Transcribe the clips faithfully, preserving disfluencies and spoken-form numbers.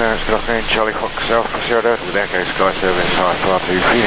clearance, good afternoon, Charlie Fox Alpha Sierra Delta with Echo Sky Service, R two R two Phoenix.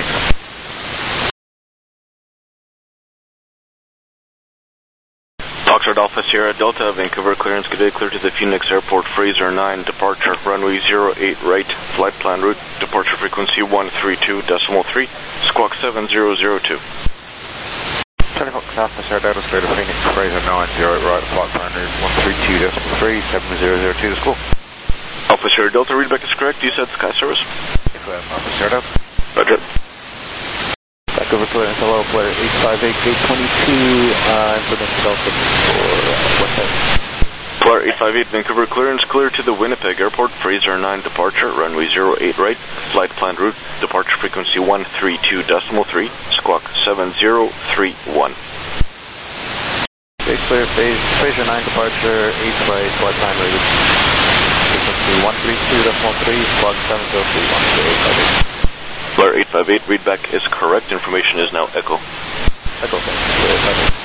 Foxtrot Alpha Sierra Delta, Vancouver clearance, good day, clear to the Phoenix Airport, Fraser nine, departure, runway zero eight right, flight plan route, departure frequency one three two point three, squawk seven zero zero two. Charlie Fox Alpha Sierra Delta, clear to Phoenix, Fraser nine, zero eight right, flight plan route one three two point three, seven zero zero two, the score. Alpha Sierra Delta, readback is correct, you said Sky Service? Confirm, Alpha Sierra Delta. Roger. Vancouver clearance, hello, player eight five eight, gate twenty-two, uh, implement Delta for uh, what time? Player eight five eight, Vancouver clearance, clear to the Winnipeg Airport, Fraser nine, departure, runway zero eight right, flight plan route, departure frequency one three two point three, squawk seven zero three one. Base clear, phase, Fraser nine, departure, eight right, flight plan route, frequency one three two point three, squawk seven zero three one, eight five eight. Blair eight five eight, readback is correct. Information is now Echo. Echo, thanks.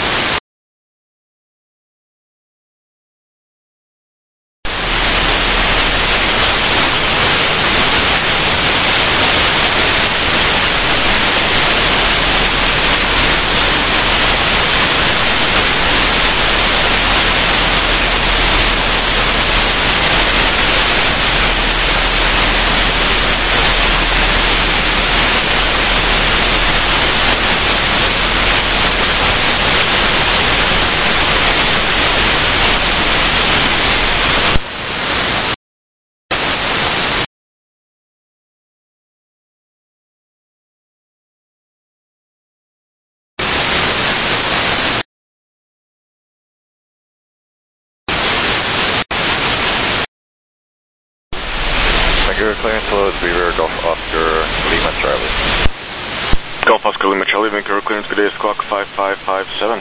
Vancouver clearance, hello, it's Beaver, Golf Oscar Lima Charlie. Golf Oscar Lima Charlie, Vancouver clearance, good day, squawk five five five seven.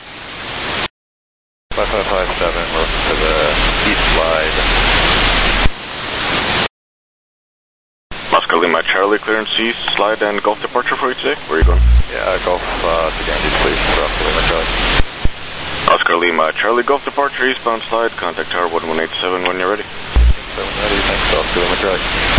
five five five seven, welcome to the east slide. Oscar Lima Charlie, clearance east, slide and golf departure for you today. Where are you going? Yeah, Golf uh, to Ganges, please, for Oscar Lima Charlie. Oscar Lima Charlie, golf departure, eastbound slide, contact tower one one eight seven when you're ready. seven ready, thanks, Oscar Lima Charlie.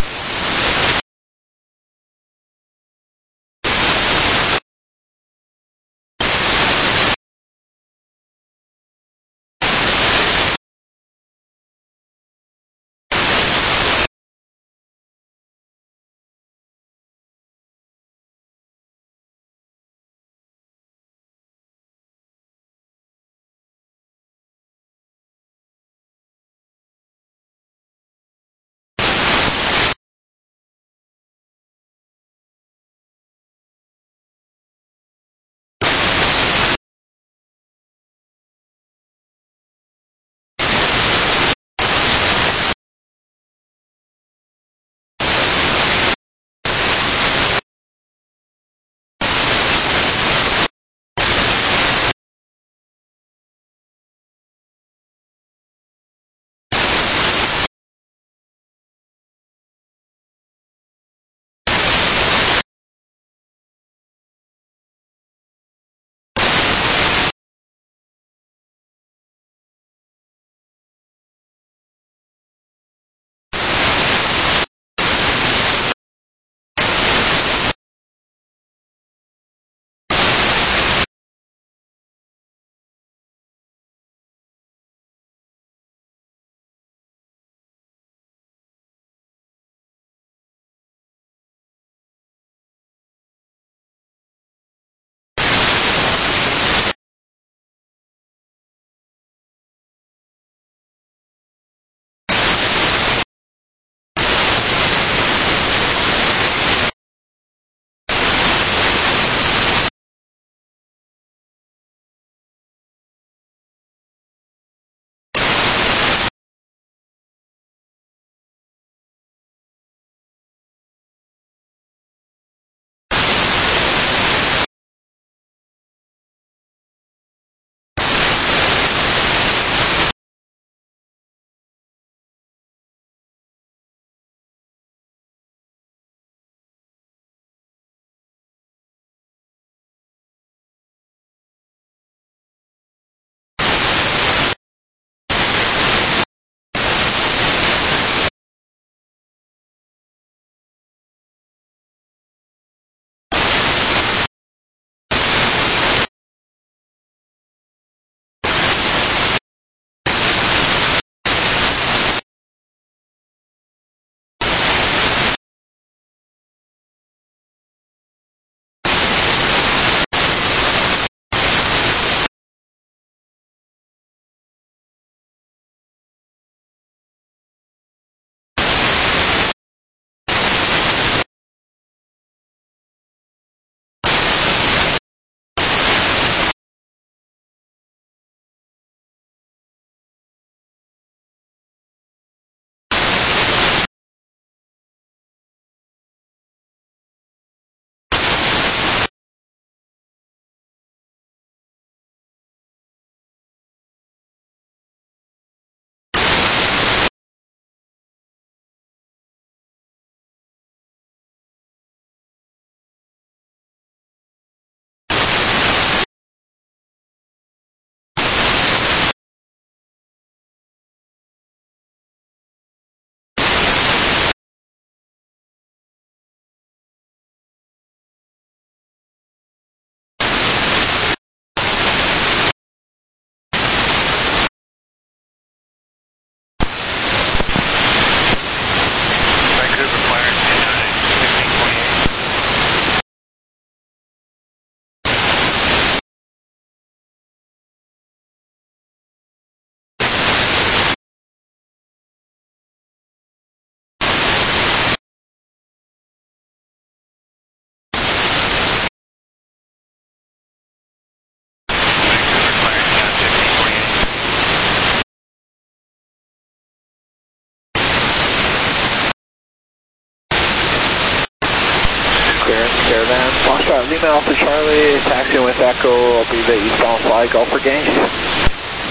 Charlie, taxiing with Echo, I'll be the eastbound flight, Golf for Ganges.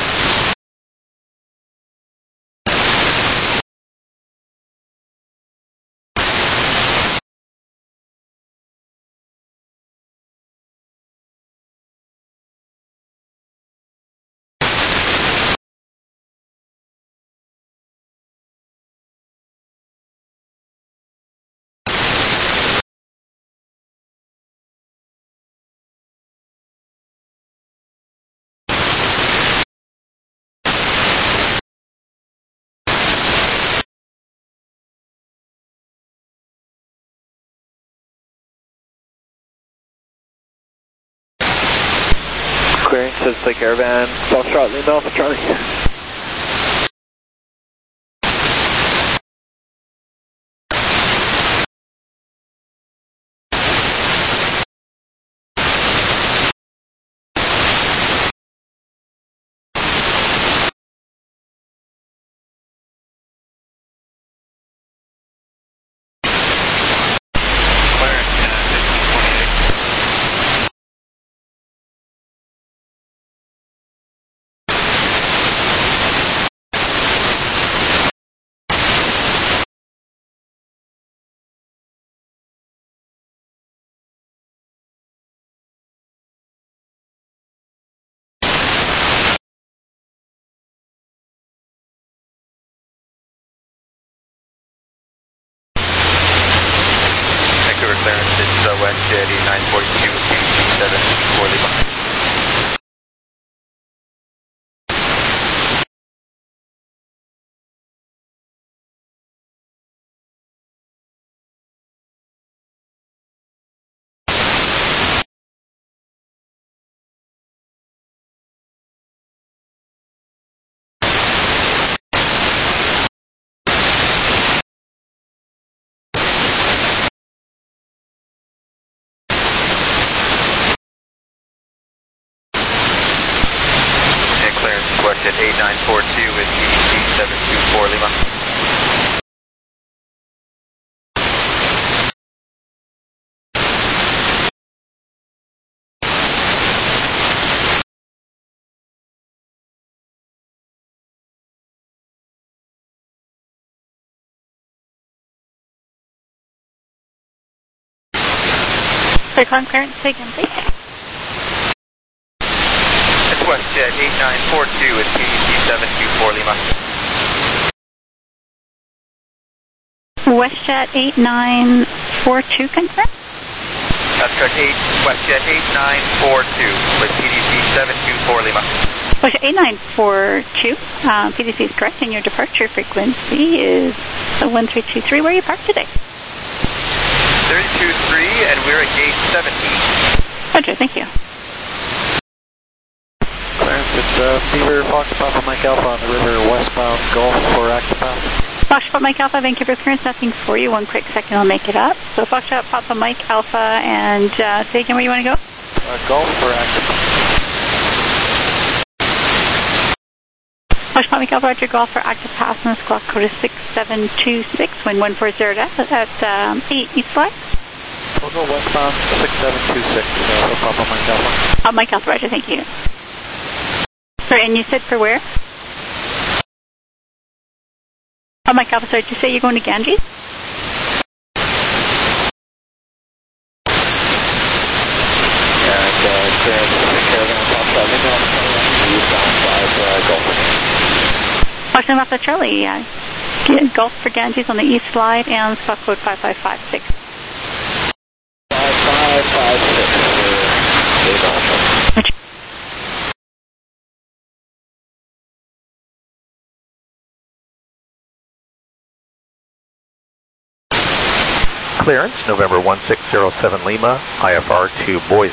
Clearing says take Caravan, Foxtrot Lima for Charlie. WestJet eight nine four two with P D C seven two four Lima. WestJet eight nine four two with P D C seven two four Lima. Recon clearance taken, please. It's WestJet eight nine four two with P D C seven two four Lima. WestJet eight nine four two confirm? That's correct, eight, WestJet eight nine four two with P D C seven two four Lima. WestJet eight nine four two, uh, P D C is correct, and your departure frequency is one three two three. Where are you parked today? thirty-two three, and we're at gate seventy. Roger, thank you. Clarence, it's uh, Beaver, Fox Papa Mike Alpha on the river, westbound Gulf for active pass. Foxtrot Mike Alpha, Vancouver clearance, nothing for you. One quick second, I'll make it up. So Foxtrot Papa Mike Alpha, and uh, say again where you want to go? Uh, Gulf for active pass. Foxtrot Mike Alpha, Roger, Golf for active pass, and the squawk code is six seven two six, wind one four zero at um, eight East Flight. We'll go westbound six seven two six uh, for Papa Mike Alpha. Oh, Mike Alpha, Roger, thank you. Sorry, and you said for where? Oh, Mike Alpha, sorry, did you say you're going to Ganges? And uh, clearance, Caravan, Foxtrot Lima, eastbound five uh, Gulf. Foxtrot Alpha Charlie, uh, Golf for Ganges on the east slide, and squawk code five five five six. five five five six for Dave Alpha. Clearance, November one six zero seven Lima, I F R to Boise.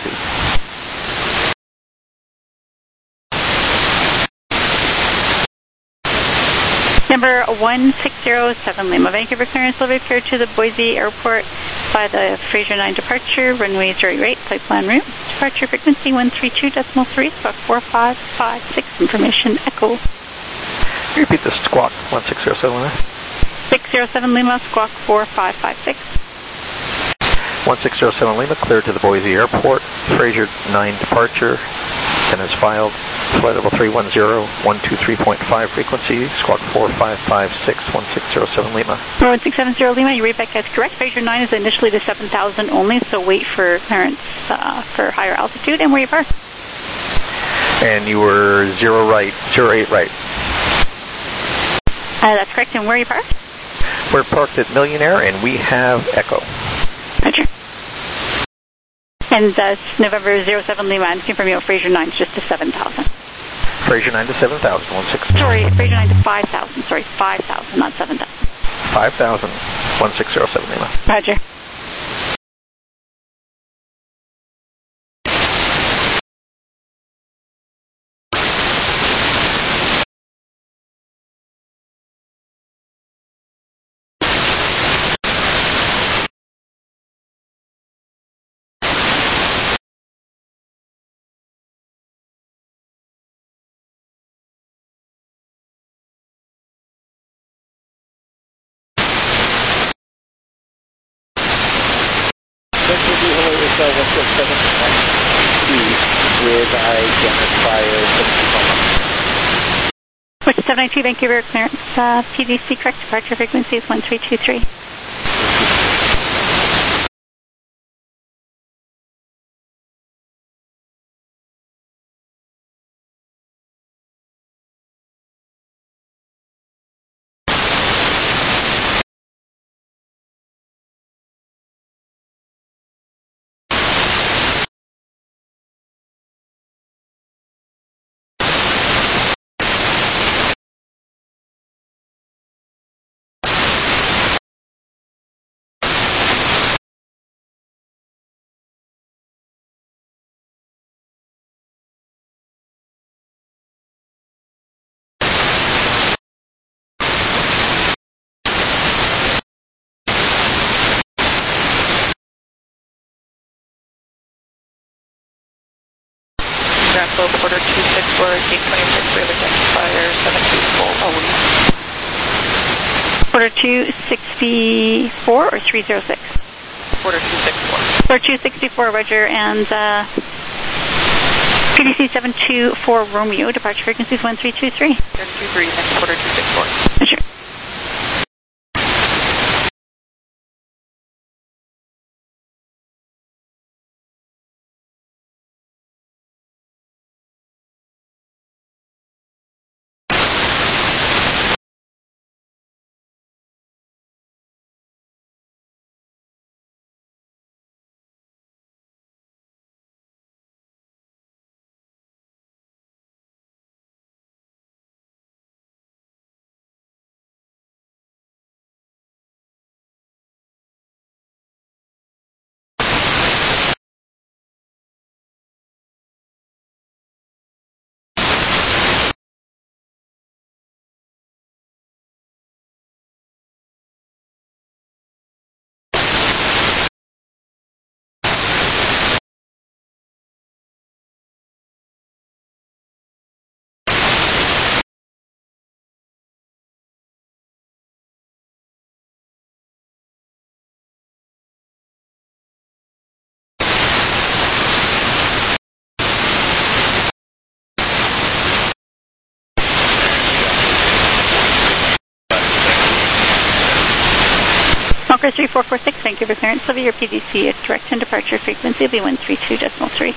Number one six zero seven Lima, Vancouver clearance, will be cleared to the Boise Airport by the Fraser nine departure, runway zero eight, flight plan route. Departure frequency one three two point three, squawk four five five six, information echo. Repeat the squawk, one six zero seven Lima. six zero seven Lima, squawk four five five six. one six zero seven Lima, cleared to the Boise Airport. Fraser nine departure, and is filed. Flight level three one zero, one two three point five frequency, squawk four five five six, one six zero seven Lima. one six seven zero Lima, you read back as correct. Fraser nine is initially to seven thousand only, so wait for clearance uh, for higher altitude, and where you park. And you were zero right, zero eight right. Uh, that's correct, and where you parked? We're parked at Millionaire, and we have Echo. Roger. And that's November zero seven Lima, I'm confirming you, Fraser nine is just to seven thousand. Fraser nine to seven thousand, one six. Sorry, Fraser nine to five thousand, sorry, five thousand, not seven thousand. five thousand, one six zero seven Lima. Roger. This will be Hello Hotel one six seven one two with identifier seven two. Which is seven nine two Vancouver clearance, uh, P D C correct, departure frequency is one three two three. Bravo, quarter two six four, gate twenty-six, with identifier seven two four. Oh, Quarter two sixty-four or three zero six? quarter two six four. Quarter two sixty-four, Roger, and uh, P D C seven two four Romeo, departure frequency is one three two three. Turn two three, next quarter two six four. Roger. Walker three four four six, Vancouver clearance, Sylvia, your P D C is direct and departure frequency will be one three two decimal three.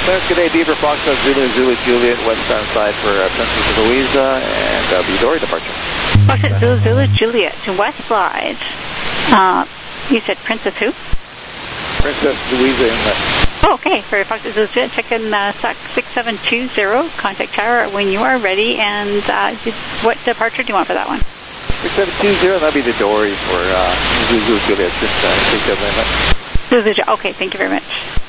Clarence, good day. Beaver Foxtrot Zulu Zulu Juliet, westbound side for uh, Princess Louisa and uh, B Dory departure. Foxtrot Zulu Zulu Juliet to west side. Uh, you said Princess who? Princess Louisa Inlet. Oh, okay. For Foxtrot Zulu Juliet, check in uh, S A C six seven two zero. Contact tower when you are ready. And uh, what departure do you want for that one? six seven two zero, that'll be the Dory for uh, Zulu Zulu Juliet, just uh, six seven Inlet. Zulu Zulu Juliet. Okay, thank you very much.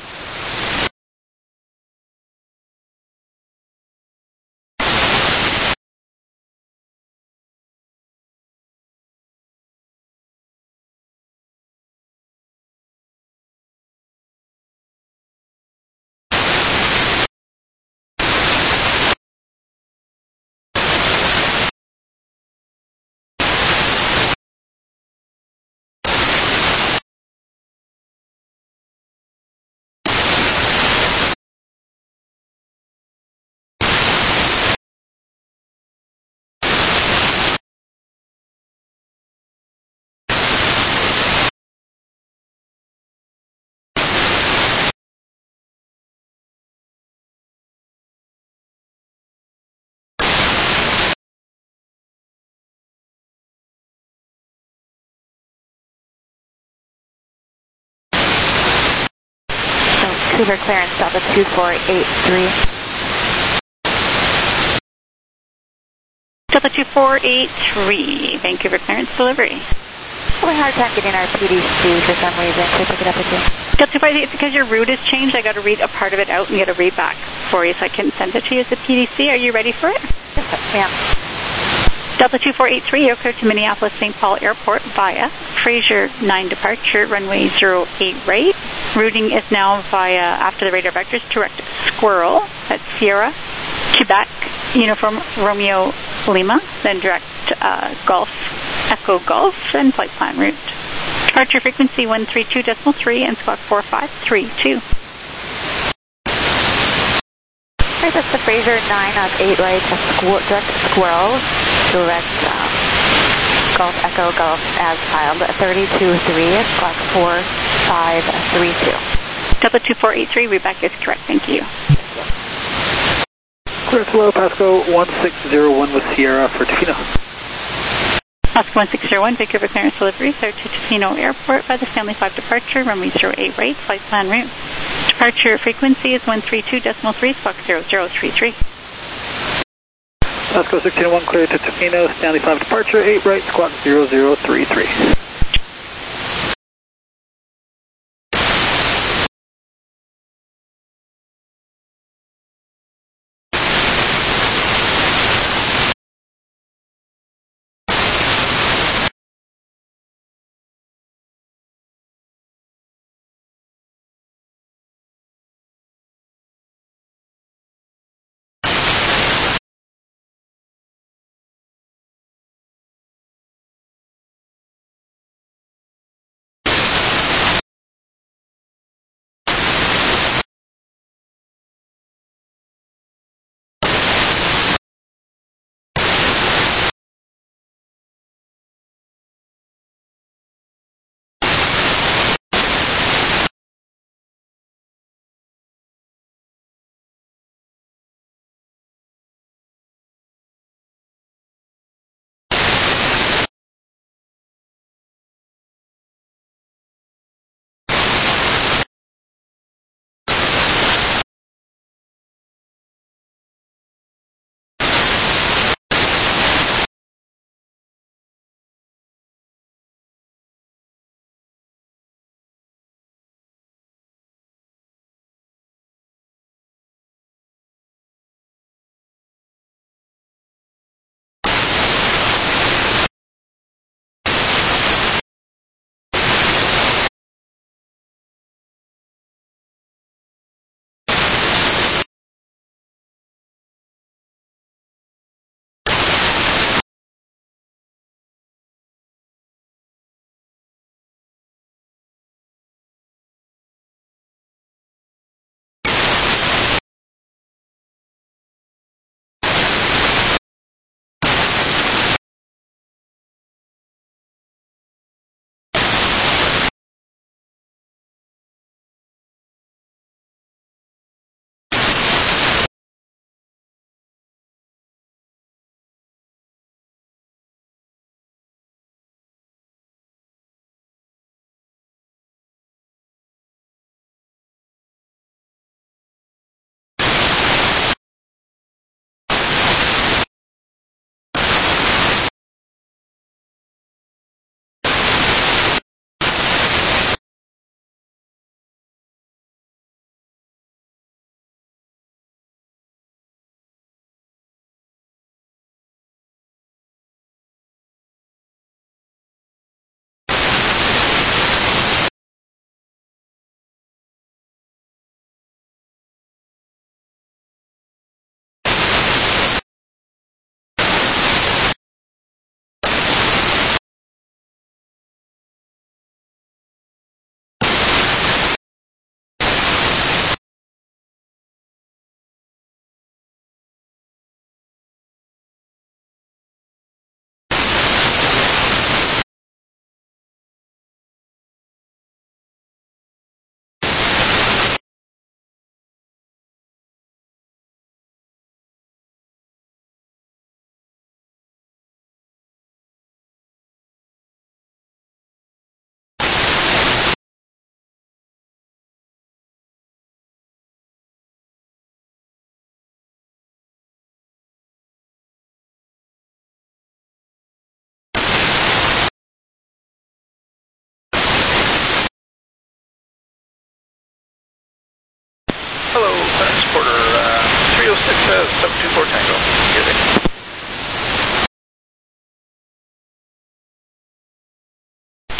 Vancouver clearance, Delta two four eight three. Delta two four eight three, Vancouver clearance delivery. Having a hard time getting our P D C for some reason. Can we pick it up with you? Delta two four eight three, it's because your route has changed. I got to read a part of it out and get a read back for you so I can send it to you as a P D C. Are you ready for it? Yes, ma'am. Delta two four eight three, you're clear to Minneapolis Saint Paul Airport via Fraser nine departure, runway zero eight right. Routing is now via, after the radar vectors, direct Squirrel at Sierra, Quebec, Uniform Romeo Lima, then direct uh, Golf, Echo Golf, and flight plan route. Departure frequency one three two point three and squawk four five three two. Alright, that's the Fraser nine on eight right to squ direct Squirrel, direct um, Golf Echo Golf as filed, thirty-two three, squawk four five three two. Delta two four eight three, readback is correct, thank you. Clear slow, Pasco one six zero one with Sierra for Tofino. Pasco one six zero one, Vancouver clearance delivery, clear to Tofino Airport by the Stanley five departure, runway zero eight right, flight plan route. Departure frequency is one three two point three, squawk zero zero three three. Pasco sixteen oh one, clear to Tofino, Stanley five departure, eight right, squawk zero zero three three.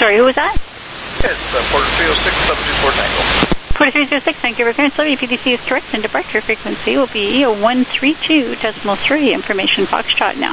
Sorry, who was that? Yes, uh, Porter three oh six, seven two four Tango. Porter three oh six, Vancouver clearance level, P D C is correct, and departure frequency will be one three two decimal three. Information Foxtrot now.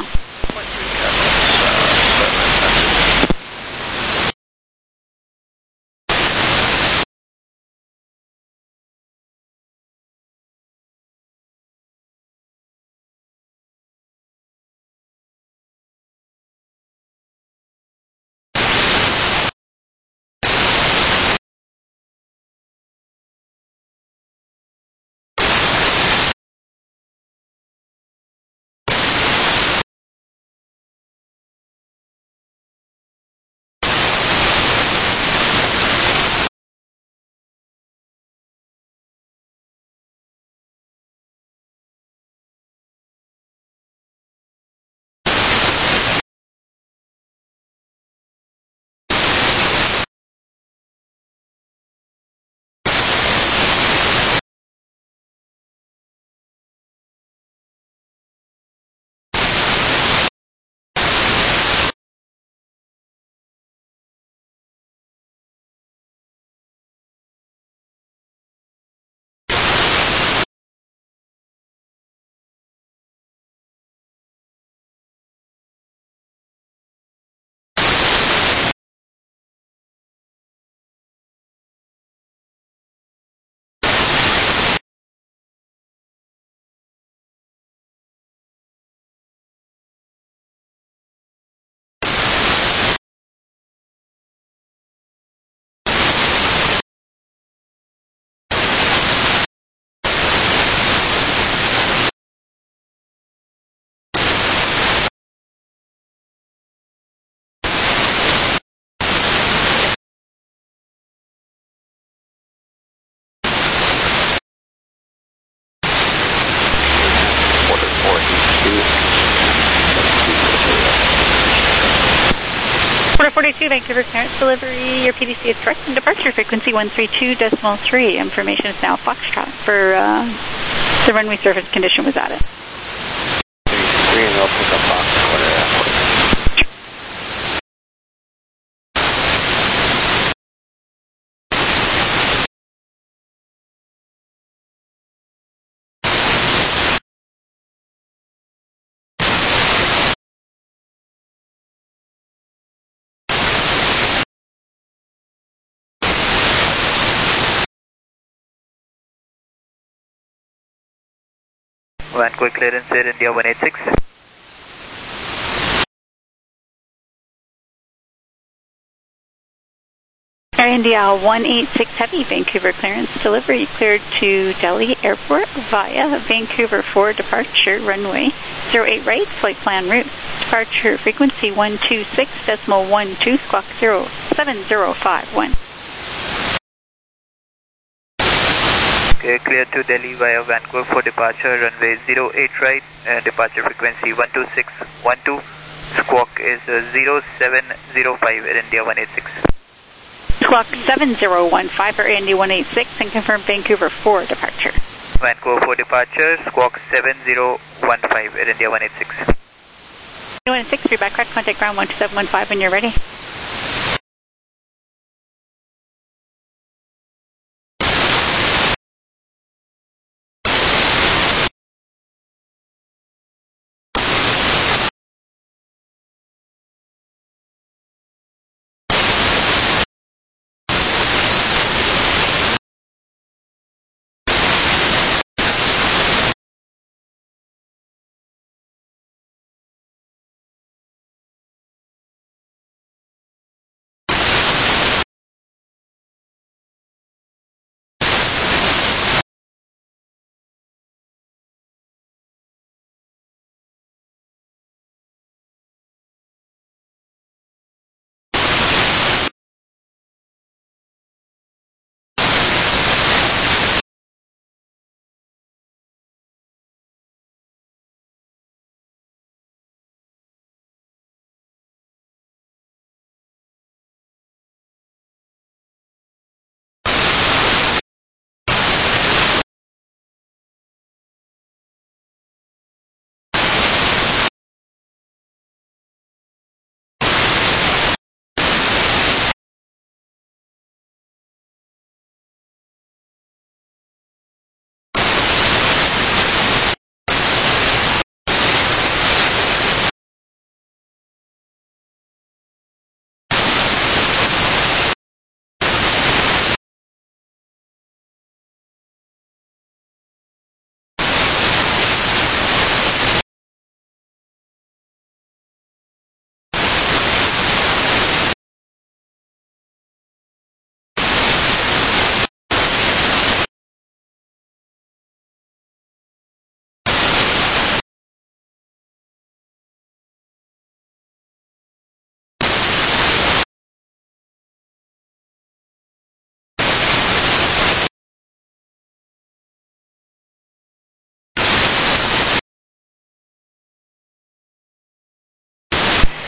Porter forty-two, Vancouver clearance delivery, your P D C is correct, and departure frequency one three two decimal three. Information is now Foxtrot for uh, the runway surface condition was added. Three and they'll pick up Fox Quarter Airport. Vancouver clearance Air India one eight six. Air India one eight six Heavy, Vancouver clearance delivery cleared to Delhi Airport via Vancouver four departure runway zero eight right, flight plan route. Departure frequency one two six decimal one two, squawk zero seven zero five one. Okay, clear to Delhi via Vancouver for departure, runway zero eight right, uh, departure frequency one two six one two, squawk is uh, zero seven zero five, Air India one eight six. Squawk seven zero one five for Air India one eight six and confirm Vancouver four departure. Vancouver for departure, squawk seven zero one five, Air India one eight six. one eight six, reback correct, contact ground one two seven one five when you're ready.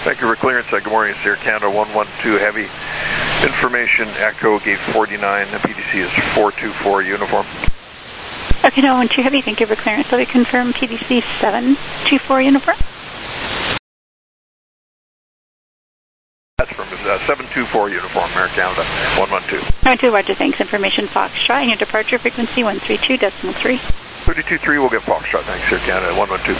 Vancouver clearance, uh, good morning, it's Air Canada one one two Heavy. Information, Echo, gate forty-nine, the P D C is four two four uniform. Okay, no, one two Heavy, Vancouver clearance, let me confirm P D C seven two four uniform. That's from uh, seven two four uniform, Air Canada one one two. one two, Roger, thanks. Information Foxtrot, and your departure frequency one three two decimal three. thirty-two three will get Foxtrot, thanks, Air Canada one one two.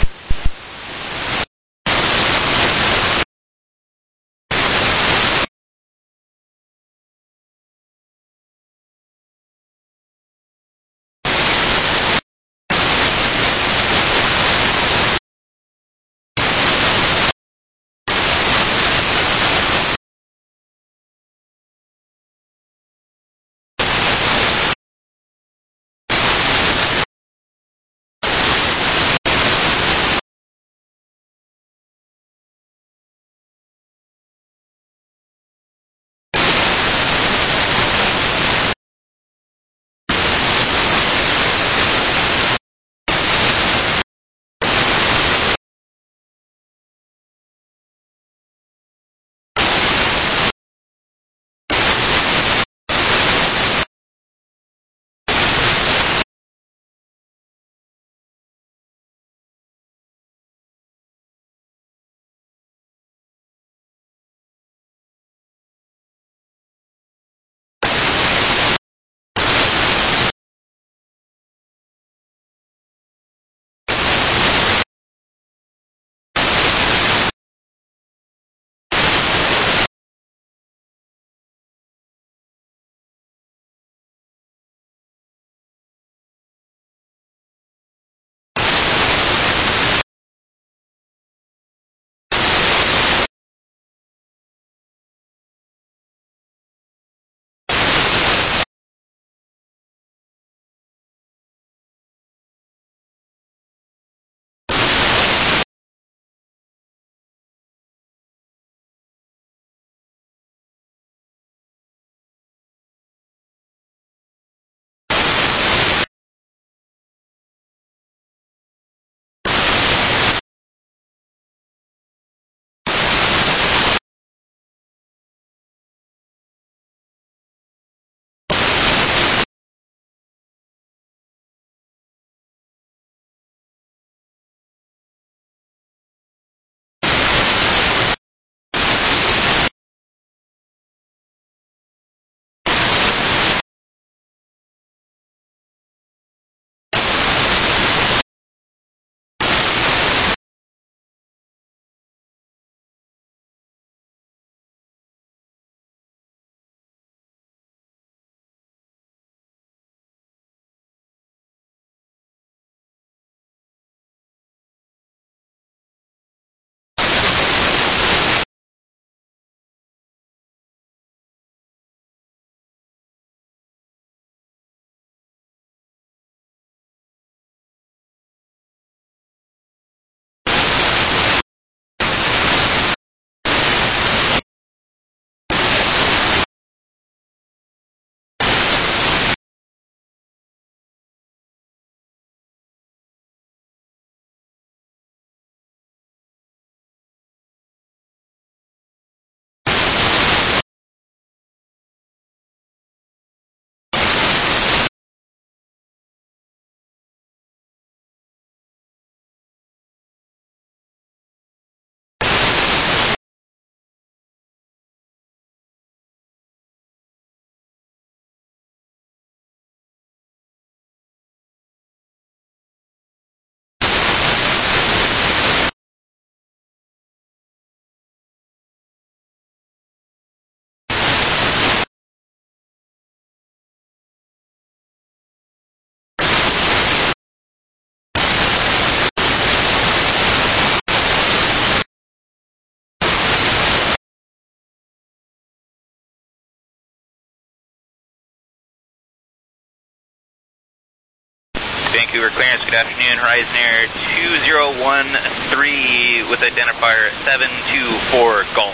Vancouver clearance, good afternoon, Horizon Air two zero one three with identifier seven two four Golf.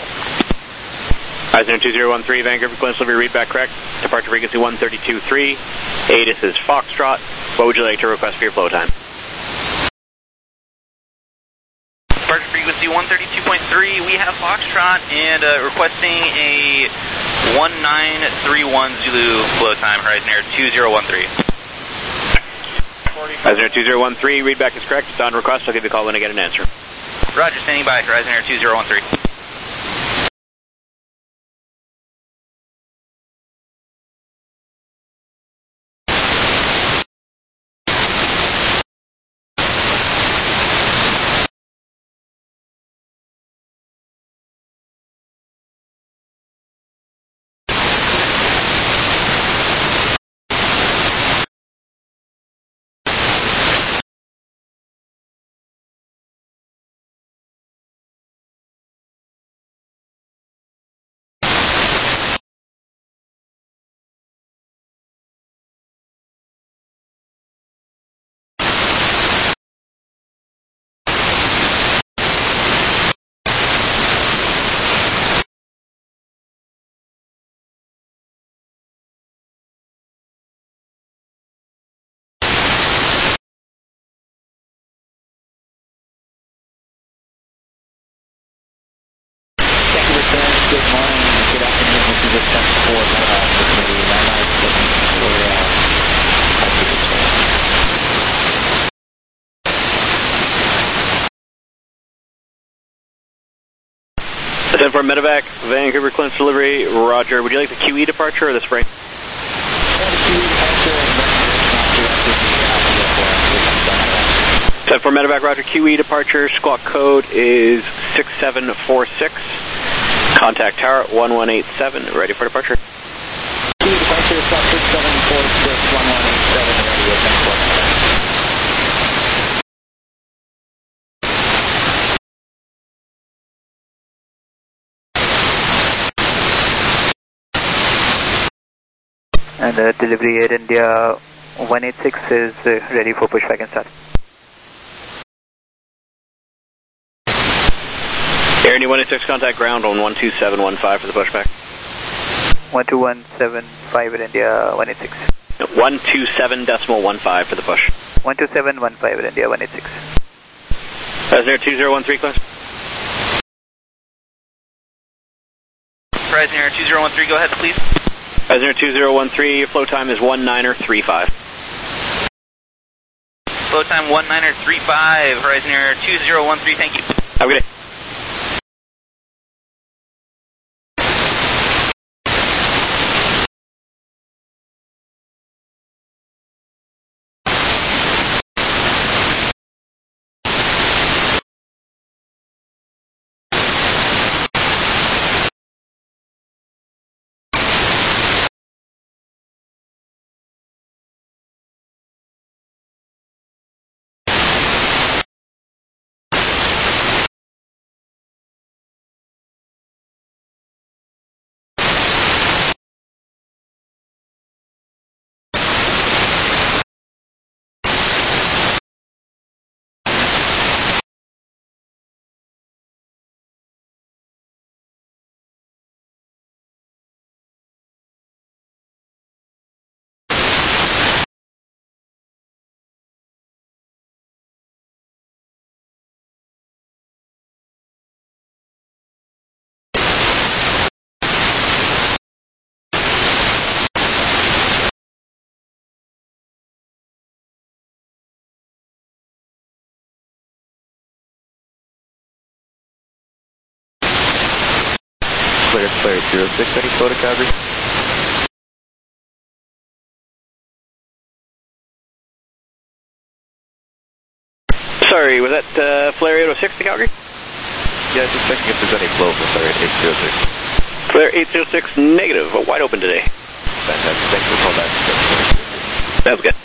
Horizon Air two zero one three, Vancouver clearance, delivery readback correct, departure frequency one thirty-two three, A T I S is Foxtrot, what would you like to request for your flow time? Departure frequency Frequency one thirty-two point three, we have Foxtrot and uh, requesting a one nine three one Zulu flow time, Horizon Air two zero one three. Horizon Air two zero one three, readback is correct. It's on request. I'll give you a call when I get an answer. Roger, standing by, Horizon Air two zero one three. Good morning, good afternoon. This is the Tech four Medevac Committee. My name is ten four Medevac, Vancouver clearance delivery, Roger. Would you like the Q E departure or the spring? ten four Medevac, Roger. Q E departure, squawk code is six seven four six. Contact tower one one eight seven, ready for departure. Q E departure, squawk six seven four six, one one eight seven, ready at ten four Medevac. And uh, delivery Air India one eight six is uh, ready for pushback and start. Air India one eight six, contact ground on one two seven one five for the pushback. one two one seven five Air India one eight six. one two seven decimal one five for the push. one two seven one five Air India one eight six. Horizon Air two zero one three, class. Horizon Air two zero one three, go ahead, please. Horizon Air two zero one three, your flow time is one niner three five. Flow time one niner three five, Horizon Air two zero one three, thank you. Have a good day. Clear, clear, zero six, any flow to Calgary? Sorry, was that uh, Flare eight oh six to Calgary? Yeah, just checking if there's any flow for Flare eight zero six. Flare eight zero six, negative, wide open today. Fantastic, thanks for the call back. Sounds good.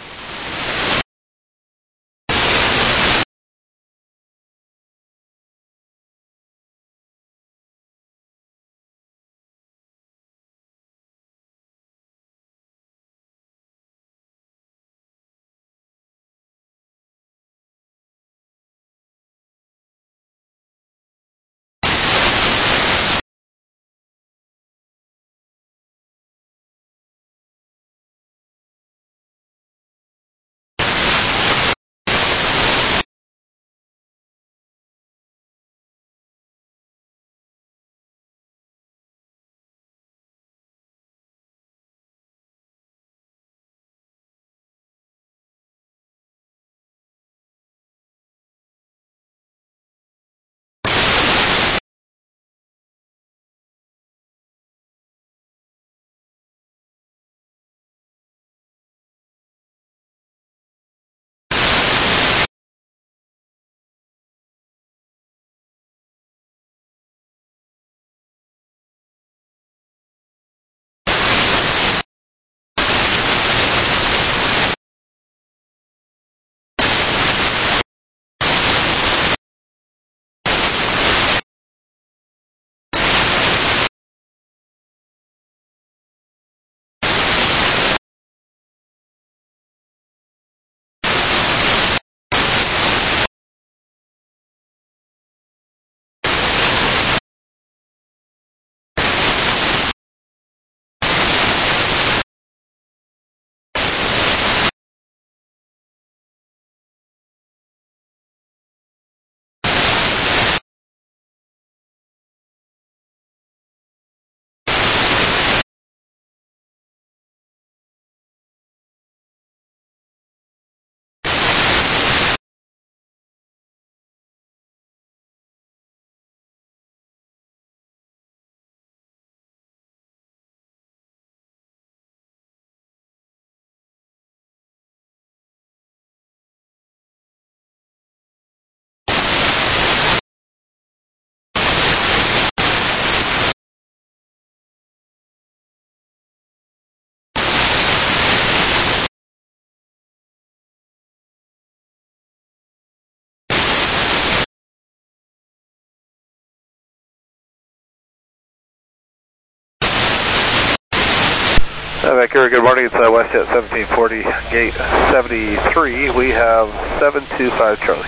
Vancouver, good morning. It's uh, WestJet seventeen forty, gate seventy-three. We have seven two five Charlie.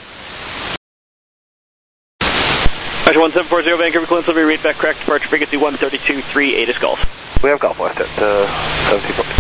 Roger, one seven four zero Vancouver, Clearance Delivery, read back correct, departure frequency one thirty-two three, eight is Golf. We have Golf WestJet uh, seventeen forty.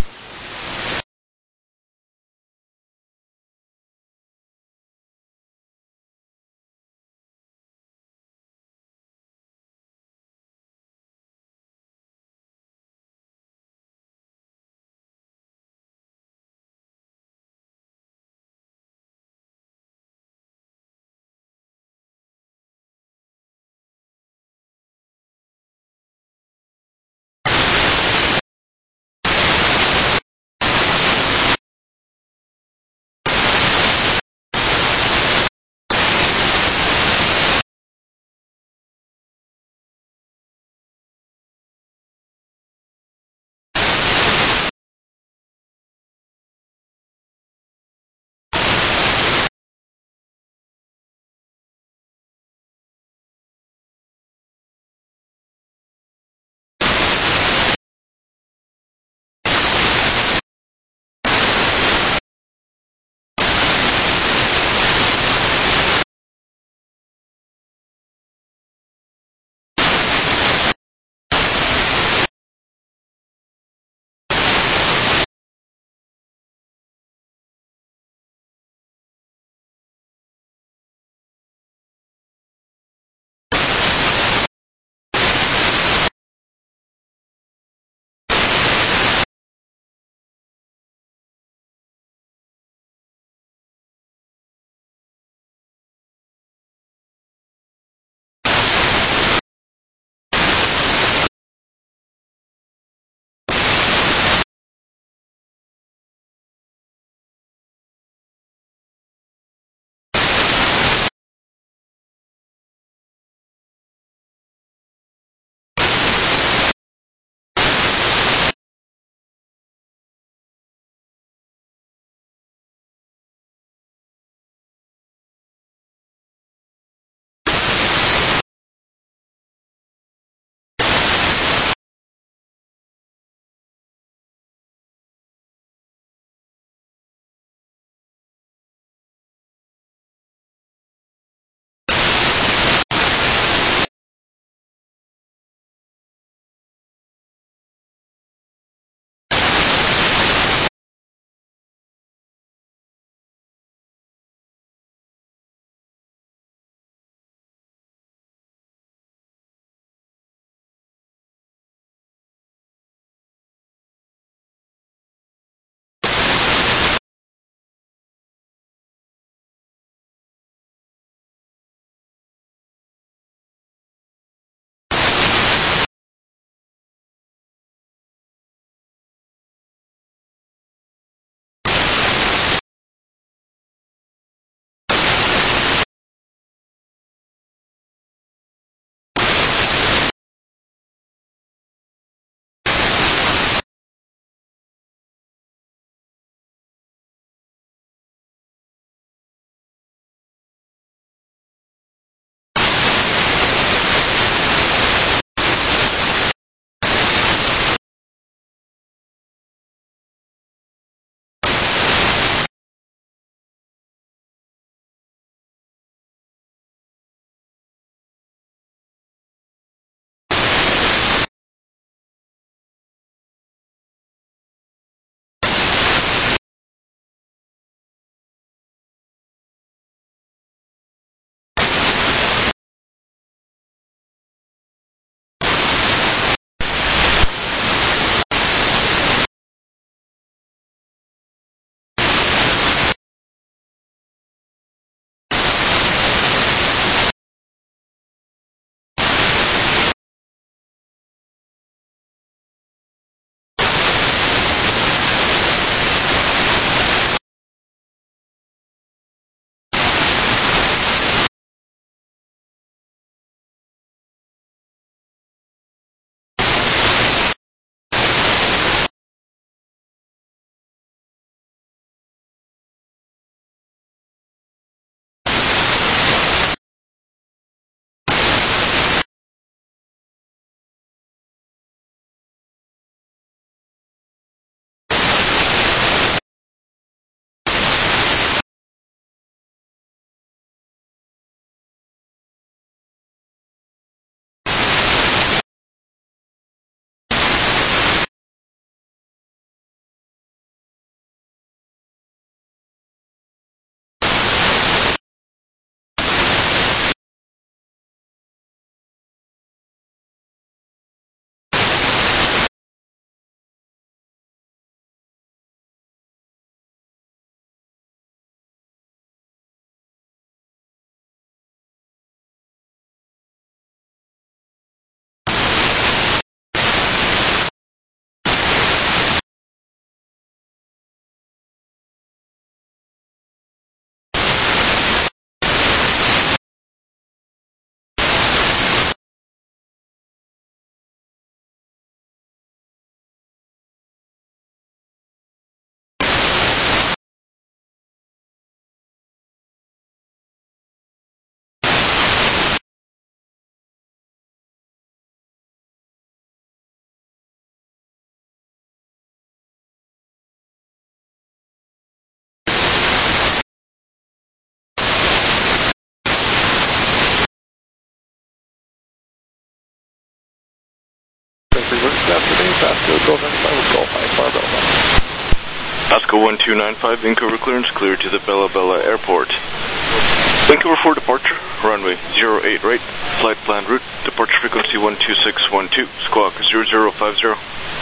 afternoon, Pasco Golf ninety-five with Golf five five Bella. Pasco one two nine five, Vancouver clearance clear to the Bella Bella Airport. Vancouver for departure, runway zero eight right, flight plan route, departure frequency one two six one two, squawk zero zero five zero.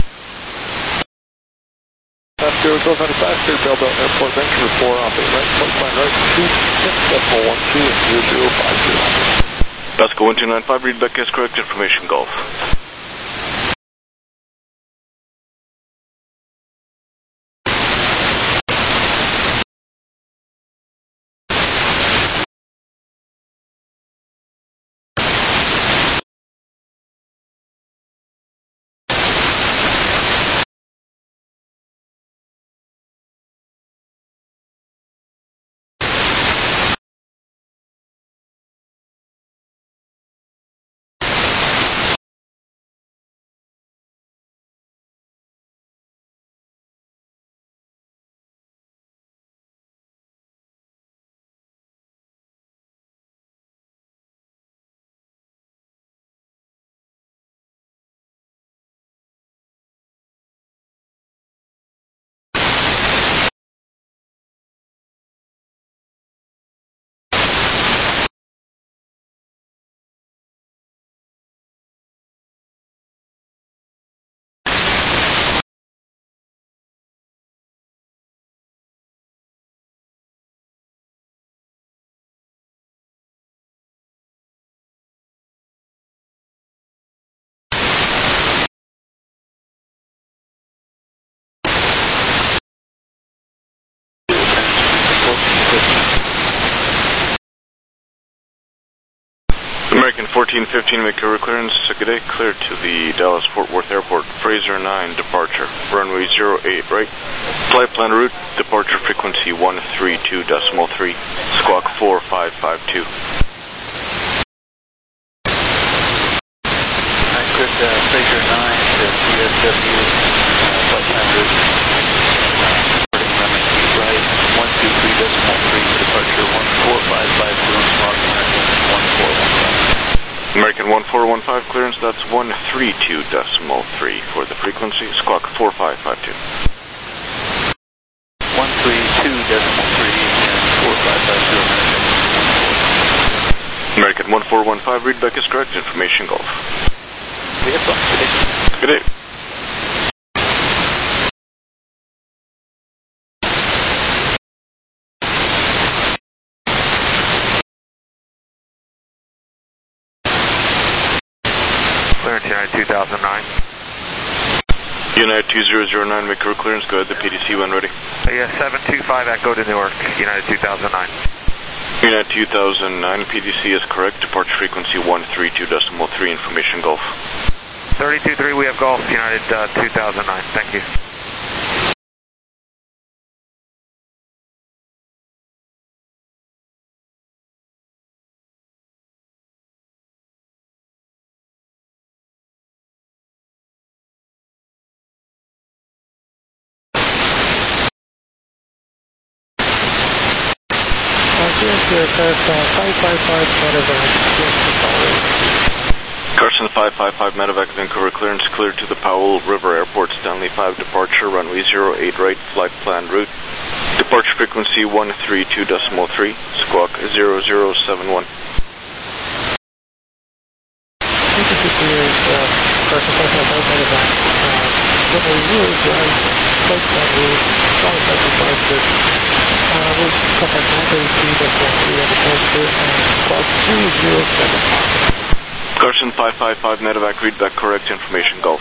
Pasco Golf ninety-five, clear Bella Bella Airport, Vancouver four, off eight right, flight plan right, two six decimal one two, zero zero five zero. Pasco one two nine five, readback is correct, information Golf. American fourteen fifteen, Vancouver clearance, good day, clear to the Dallas Fort Worth Airport, Fraser nine, departure, runway zero eight right, flight plan route, departure frequency one three two decimal three, squawk four five five two. Good, uh, Fraser nine to C S W, uh, flight plan route, uh, runway eight right, one two three decimal three, departure one four five five two, squawk American one four one five. American one four one five clearance, that's one three two decimal three for the frequency, squawk four five five two. one three two decimal three and four five five two American. American one four one five, readback is correct, information Golf. We have fun. Good day. Clearance United two thousand nine. United two zero zero nine, Vancouver clearance, go ahead, the P D C when ready. Uh, yeah, seven two five, Echo to Newark, United two thousand nine. United two thousand nine, P D C is correct, departure frequency one three two decimal three, information Golf. thirty-two three, we have Golf, United uh, two thousand nine, thank you. Carson five five five, Medevac, Vancouver clearance, clear to the Powell River Airport, Stanley five, departure, runway zero eight right, flight plan route, departure frequency one three two decimal three, squawk zero zero seven one. Carson five five five, Medevac, runway zero right, flight plan route, solid five five six, uh, we'll contact nine three two decimal three on the departure, and squawk two zero seven one. Carson five five five, Medevac, readback correct, information Golf.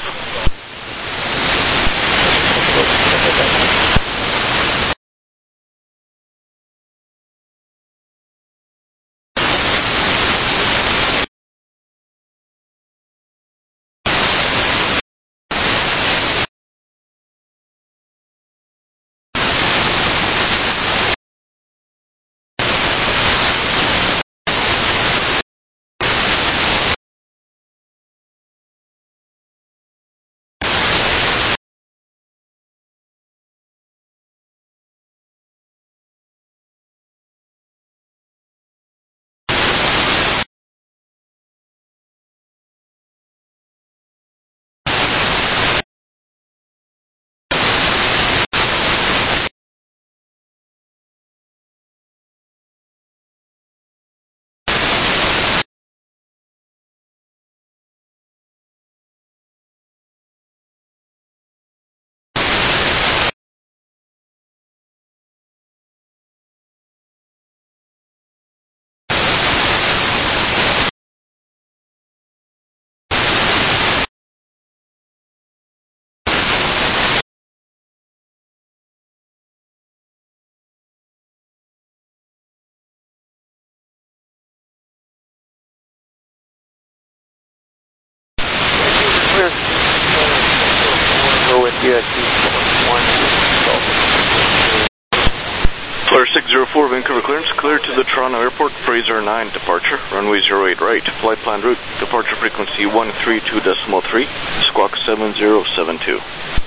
Toronto Airport, Fraser nine, departure, runway zero eight right, flight plan route, departure frequency one three two point three, squawk seven zero seven two.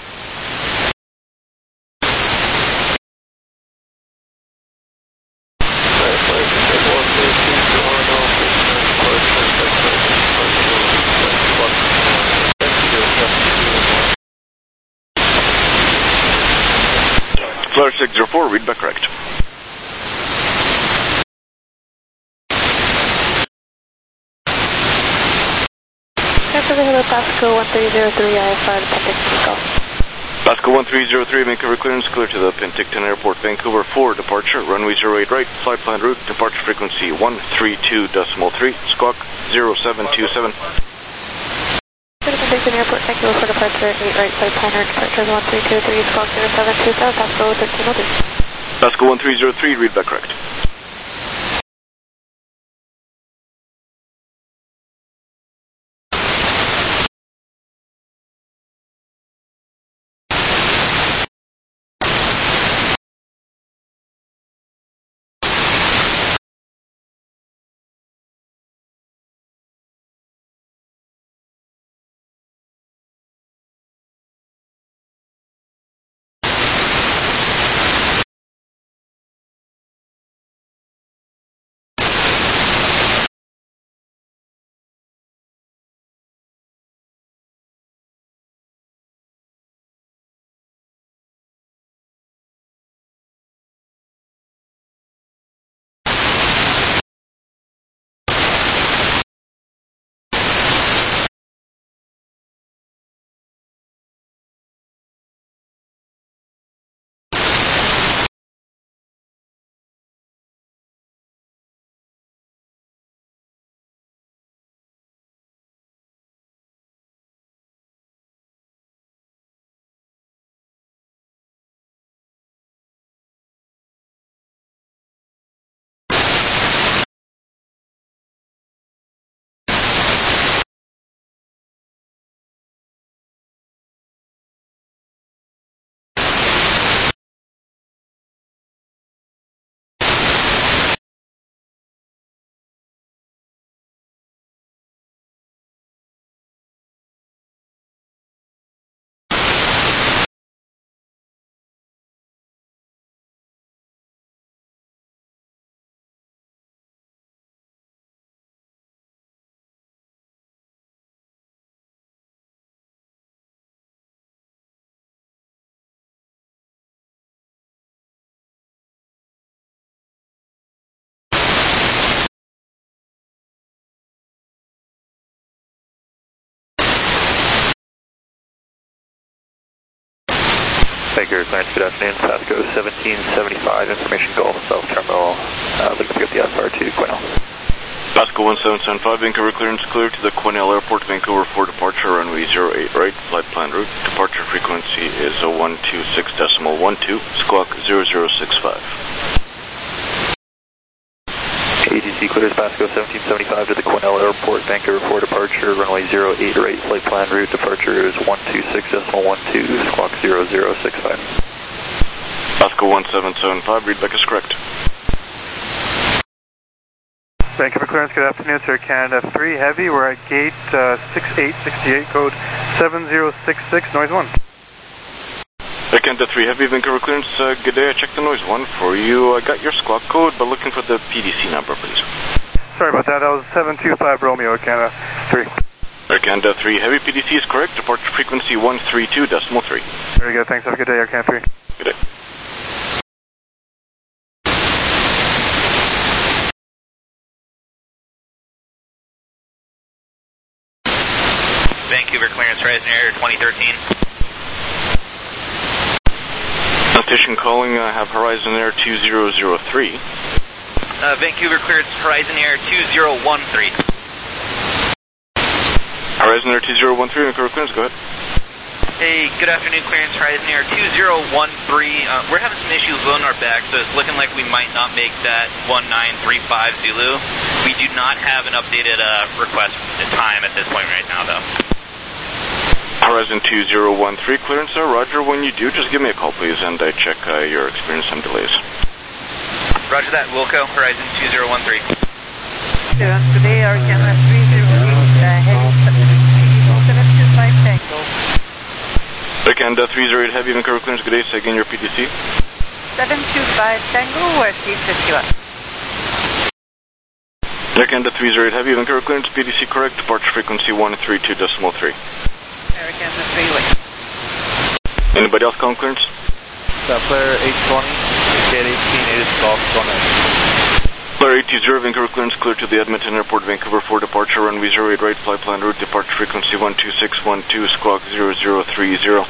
Flyer six zero four, read back correct. After the hello, Pasco one three zero three, I have five Penticton Golf. Pasco one three zero three, Vancouver clearance, clear to the Penticton Airport, Vancouver four, departure, runway zero eight right, flight plan route, departure frequency one three two point three, squawk zero seven two seven. Penticton Airport, Vancouver for departure, eight right, flight plan route, departure one three two three, squawk zero seven two seven, Pasco thirteen oh three. Pasco one three zero three, read back correct. Vancouver clearance, good afternoon, Pasco seventeen seventy-five, information Gulf, South Terminal, uh, looking to get the S R to Quesnel. Pasco one seven seven five, Vancouver clearance, clear to the Quesnel Airport, Vancouver four, departure, runway zero eight right, flight plan route, departure frequency is one two six point one two, squawk zero zero six five. A T C clears Pasco seventeen seventy-five to the Quesnel Airport, Vancouver four, departure, runway zero eight right, flight plan route, departure is one two six point one two, squawk zero zero six five. Pasco one seven seven five, read back is correct. Vancouver clearance, good afternoon, sir. Canada three Heavy, we're at gate uh, six eight six eight, code seven zero six six, noise one. Canada three Heavy, Vancouver clearance, uh, good day, I checked the noise one for you. I got your squawk code, but looking for the P D C number, please. Sorry about that, that was seven two five Romeo, Canada three. Air Canada three Heavy, P D C is correct, departure frequency one three two point three. Very good, thanks, have a good day, Air Canada three. Good day. Vancouver clearance, Horizon Air twenty thirteen. Station calling, I have Horizon Air two zero zero three. Uh, Vancouver clearance, Horizon Air two zero one three. Horizon Air two zero one three, Vancouver clearance, go ahead. Hey, good afternoon, clearance, Horizon Air two zero one three. Uh, we're having some issues loading our back, so it's looking like we might not make that one nine three five Zulu. We do not have an updated uh, request time at this point right now, though. Horizon two zero one three, clearance, sir. Roger, when you do, just give me a call, please, and I check uh, your experience and delays. Roger that, Wilco, Horizon two zero one three. Today, Air Canada three zero eight, uh, heading seven two five Tango. Air Canada three zero eight, Heavy, Vancouver clearance, good day, say again your P T C. seven two five Tango, West East fifty-one. Air Canada three zero eight, Heavy, Vancouver clearance, P T C correct, departure frequency one three two decimal three. Air Canada three way. Anybody else calling clearance? Player eight twenty, gate eighteen, eight is golf, one eight. Player eight two zero, Vancouver clearance, clear to the Edmonton Airport, Vancouver for departure, runway zero eight right, flight plan route, departure frequency one two six one two, squawk zero zero three zero.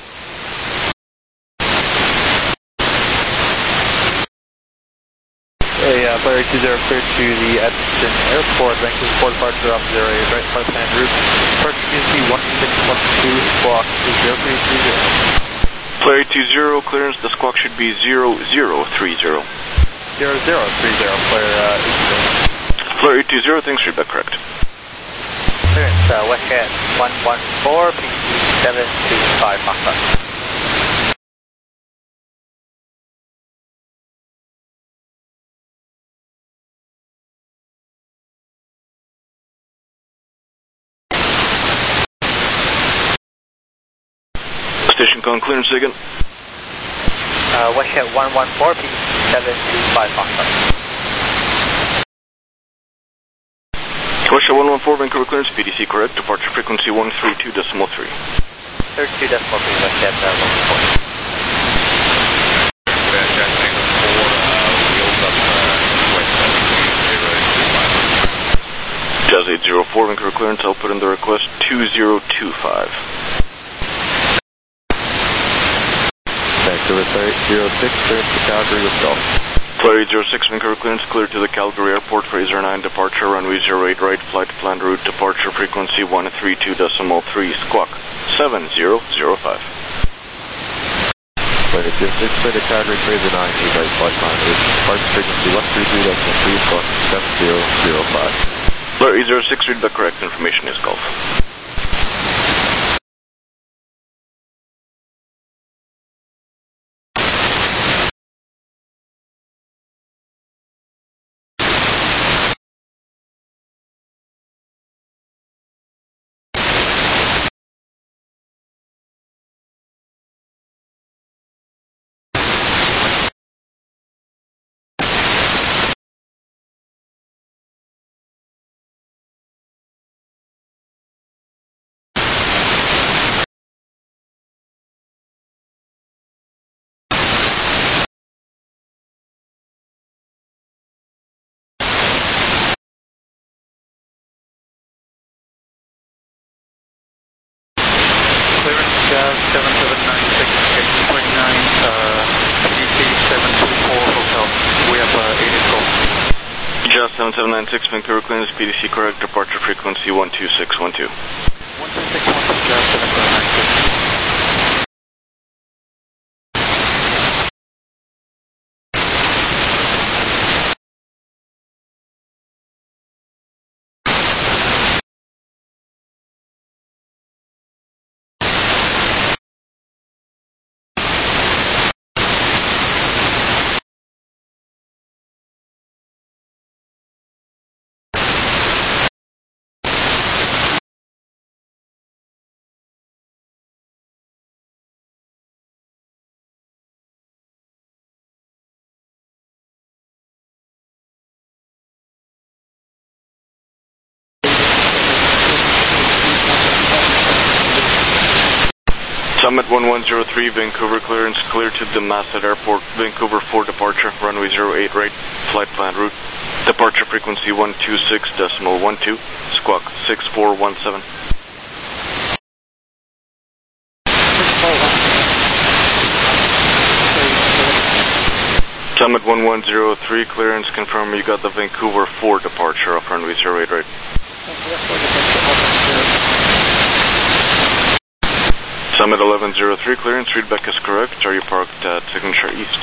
Hey, uh, Player eight two zero, clear to the Edmonton Airport, Vancouver for departure off zero eight right, flight plan route, departure frequency one six one two, squawk zero three three zero. Player eight two zero, clearance, the squawk should be zero zero three zero. zero zero three zero, Player uh, eight two zero. Player eight two zero, thanks, readback correct. Clearance, uh, Westjet one one four, P T seven two five, Mach Station con clearance again. Uh, Westjet one one four, P T seven two five, Mach Westjet one one four, Vancouver clearance, P T C correct, departure frequency one three two decimal three. thirty-two decimal three, Westjet uh, one one four. Jazz eight zero four, Vancouver clearance, I'll put in the request two zero two five. Vancouver eight zero six, clearance to Calgary with Golf. Player eight zero six, Vancouver clearance, clear to the Calgary Airport, Fraser nine, departure, runway zero eight right, flight plan route, departure frequency one three two decimal three, squawk seven zero zero five. Player eight zero six, clear to Calgary, Fraser nine, eight right, flight plan route, departure frequency one three two decimal three, squawk seven zero zero five. Player eight zero six, read the correct information is Golf. seven seven nine six, X twenty-nine, uh, P D C seven two four Hotel. We have uh, eight eight Golf. Jazz seven seven nine six, Vancouver clearance, P D C correct, departure frequency one two six one two. one two six one two, Jazz seven seven nine six. Summit one one zero three, Vancouver clearance, clear to the Masset Airport, Vancouver for departure, runway zero eight right, flight plan route, departure frequency one two six decimal one two, squawk six four one seven. Summit one one zero three, clearance confirm you got the Vancouver for departure off runway zero eight right. Summit eleven zero three, clearance, readback is correct. Are you parked at Signature East?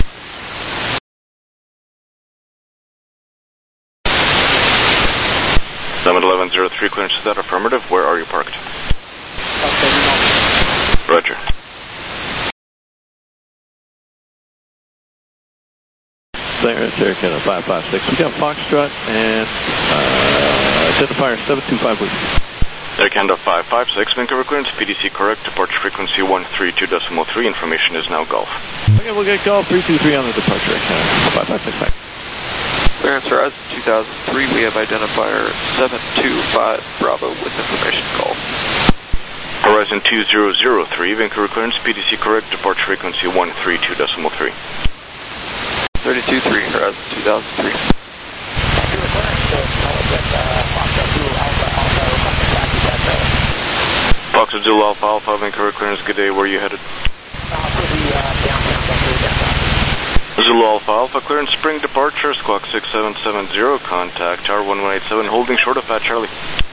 Summit eleven zero three, clearance, is that affirmative? Where are you parked? Roger. Sierra, Sierra Canada five five six. We got Foxtrot and uh, identifier seven two five. Air Canada five five six, Vancouver clearance, P D C correct, departure frequency one three two point three, information is now Golf. Okay, we'll get Golf three two three on the departure, Air Canada five five six. Clearance Horizon two thousand three, we have identifier seven two five Bravo with information Golf. Horizon two zero zero three, Vancouver clearance, P D C correct, departure frequency one three two point three. thirty-two three, Horizon two thousand three. Fox Zulu Alpha Alpha, Vancouver clearance, good day, where are you headed? Zulu Alpha Alpha, clearance, spring departure, squawk six seven seven zero, contact tower one one eight seven, holding short of Fat Charlie.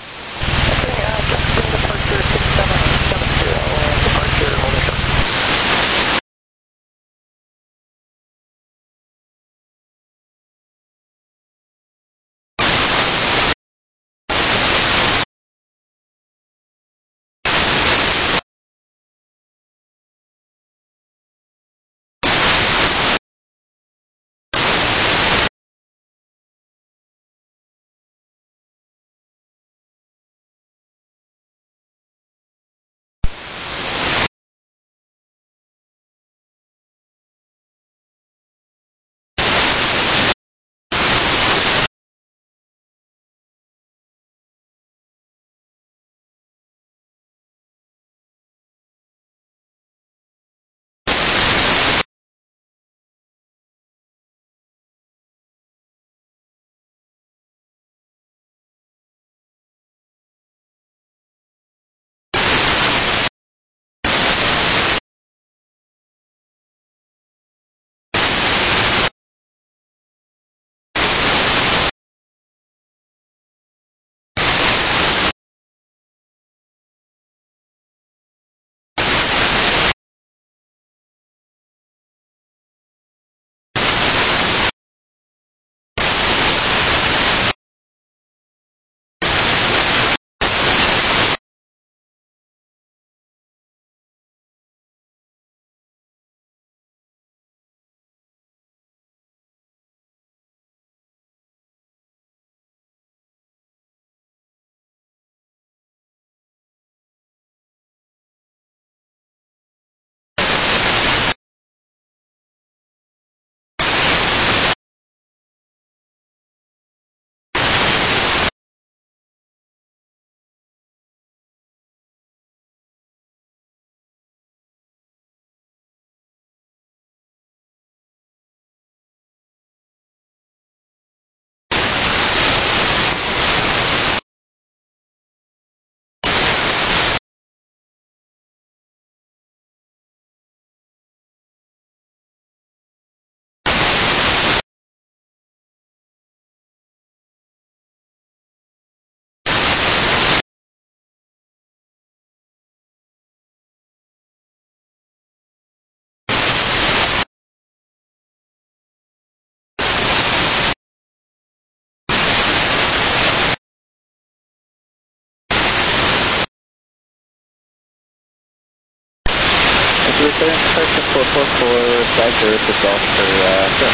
Person four four four, Badger, to Golf for, uh, sure.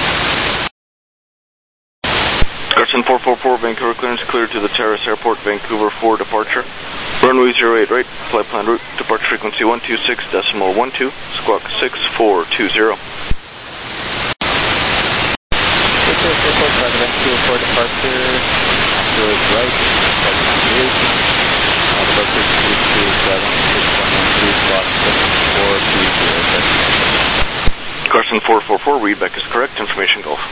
Garson four four four, Vancouver clearance, clear to the Terrace Airport, Vancouver four departure. Runway zero eight right, flight plan route, departure frequency one two six point one two, squawk six four two zero. Vancouver four departure, zero eight right, flight plan route, uh, departure two two seven six one one three, squawk six four two zero. Carson four four four, readback is correct, information Golf.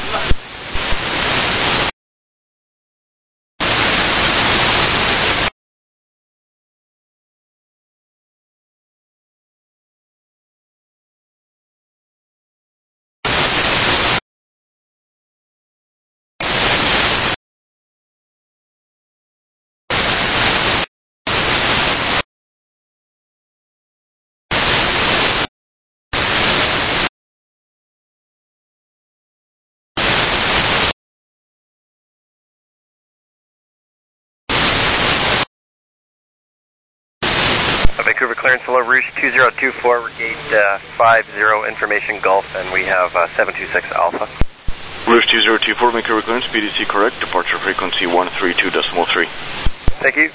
Vancouver clearance, hello, Rouge two zero two four, we're gate uh, five zero, information Golf, and we have uh, seven two six Alpha. Rouge two zero two four, Vancouver clearance, P D C correct, departure frequency one three two decimal three. Thank you.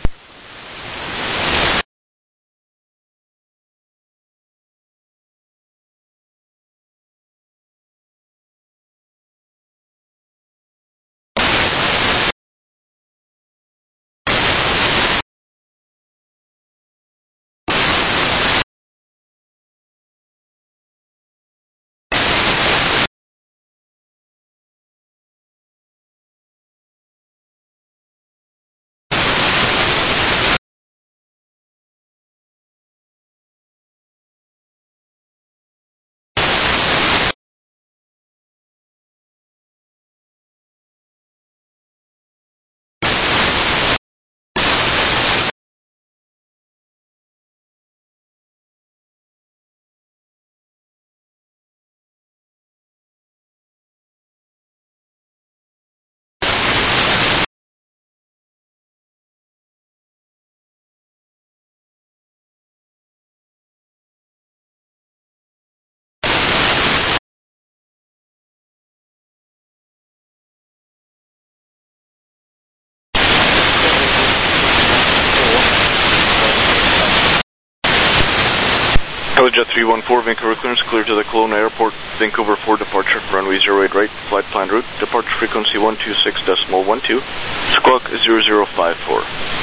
Jet three one four, Vancouver clearance, clear to the Kelowna Airport, Vancouver four departure, runway zero eight right, flight plan route, departure frequency one two six decimal one two, squawk zero zero five four.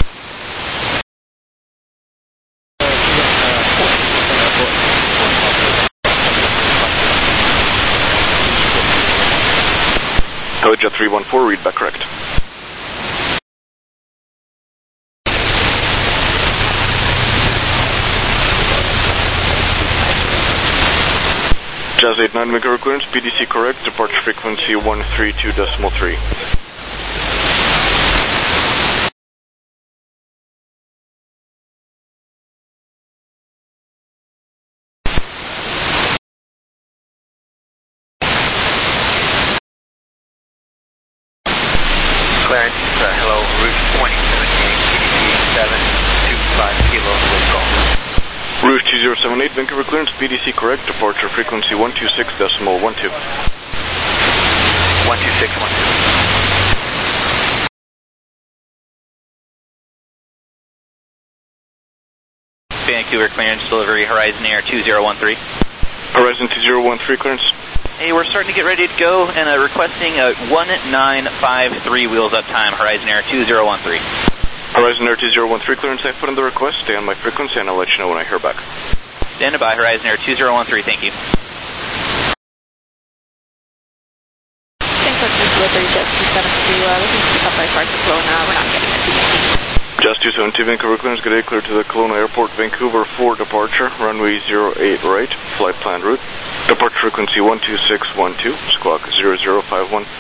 Jet three one four, read back correct. Jazz eight nine, Vancouver clearance, P D C correct, departure frequency one three two decimal three. Clearance, uh, hello, Route twenty seventy-eight, P D C seven two five kilo, wind call. Rouge two zero seven eight, Vancouver clearance, P D C correct, departure frequency one two six decimal one two. one two six one two. Vancouver clearance, delivery, Horizon Air two zero one three. Horizon two zero one three clearance. Hey, we're starting to get ready to go and uh, requesting a one nine five three wheels up time, Horizon Air two zero one three. Horizon Air two zero one three clearance, I put in the request, stay on my frequency and I'll let you know when I hear back. Stand by, Horizon Air two zero one three, thank you. Thanks for delivery, Jet two seven two, uh, looking to pick up by parts of Kelowna, we're not getting it. Jet two seven two, Vancouver clearance, good day, clear to the Kelowna Airport, Vancouver four departure, runway zero eight right, flight plan route, departure frequency one two six one two, squawk zero zero five one.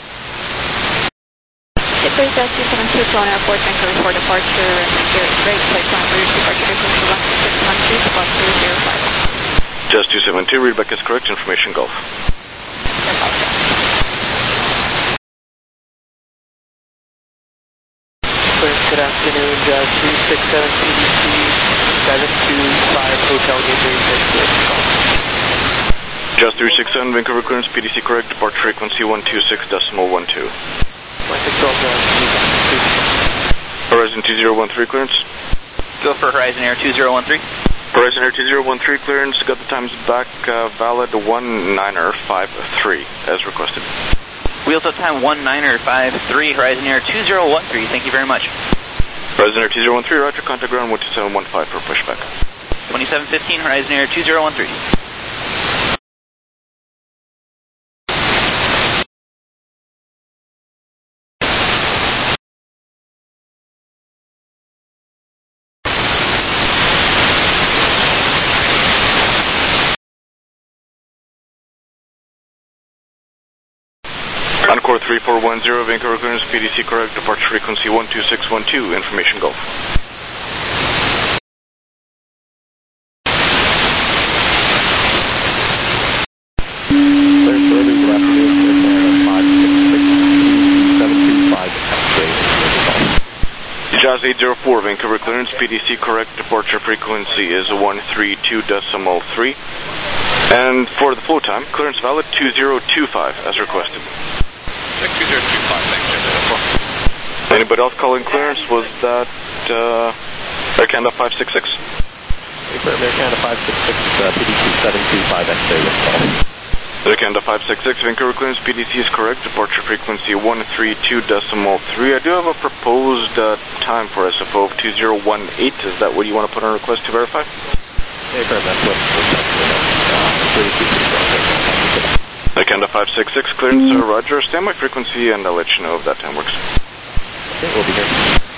Jet Jet two seven two, Kelowna Airport, Vancouver four departure, and zero eight right, flight plan route, departure frequency one two six one two, squawk zero zero five one. Jet two seven two, readback is correct, information Gulf. Good afternoon, Jazz three six seven P D C seven two five Hotel Gateway. Jazz three six seven, Vancouver clearance, P D C correct, departure frequency one two six decimal one two. Horizon two zero one three clearance. Go for Horizon Air two zero one three. Horizon Air two zero one three clearance, got the times back, uh, valid one niner five three, as requested. Wheels up time one niner five three, Horizon Air two zero one three, thank you very much. Horizon Air two zero one three, roger, contact ground one two seven one five for pushback. twenty-seven fifteen, Horizon Air two zero one three. Encore three four one zero, Vancouver clearance, P D C correct, departure frequency one two six one two, information Gulf. Jazz eight zero four, Vancouver clearance, P D C correct, departure frequency is one three two decimal three. And for the flow time, clearance valid two zero two five as requested. Check two zero two five, thanks, Air Canada four. Anybody else calling clearance? Was that uh, Air Canada five six six? Affirm, Air Canada five six six, uh, P D C seven two five X-ray with call. Air Canada five six six, Vancouver clearance, P D C is correct, departure frequency one three two decimal three. I do have a proposed uh, time for S F O of two zero one eight. Is that what you want to put on request to verify? Affirm, that's what we're uh, Air Canada five six six, clearance, uh, roger, stand by frequency, and I'll let you know if that time works. Okay, we'll be here.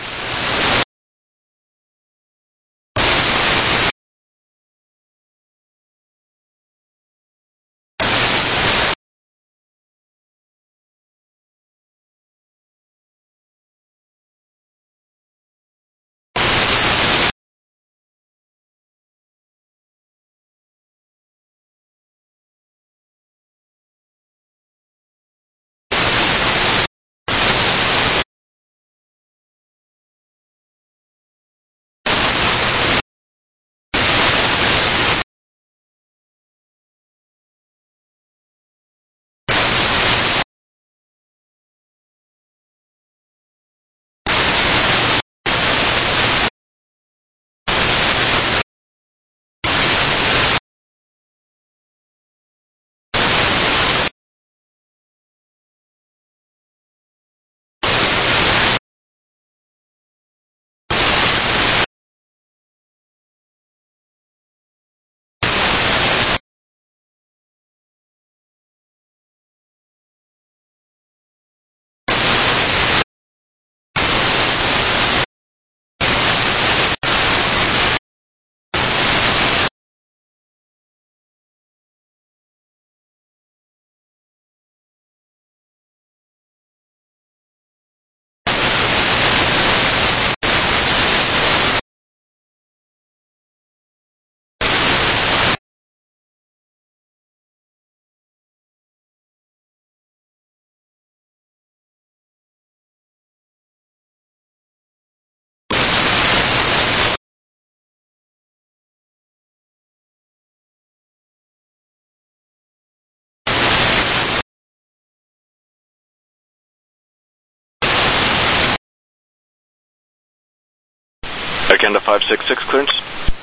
Air Canada five six six, clearance.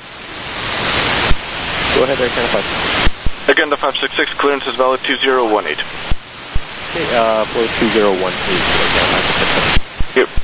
Go ahead, Air Canada five six six. Air Canada five six six, clearance is valid two zero one eight. Okay, uh, flow two zero one eight, Air Canada five six six. Yep.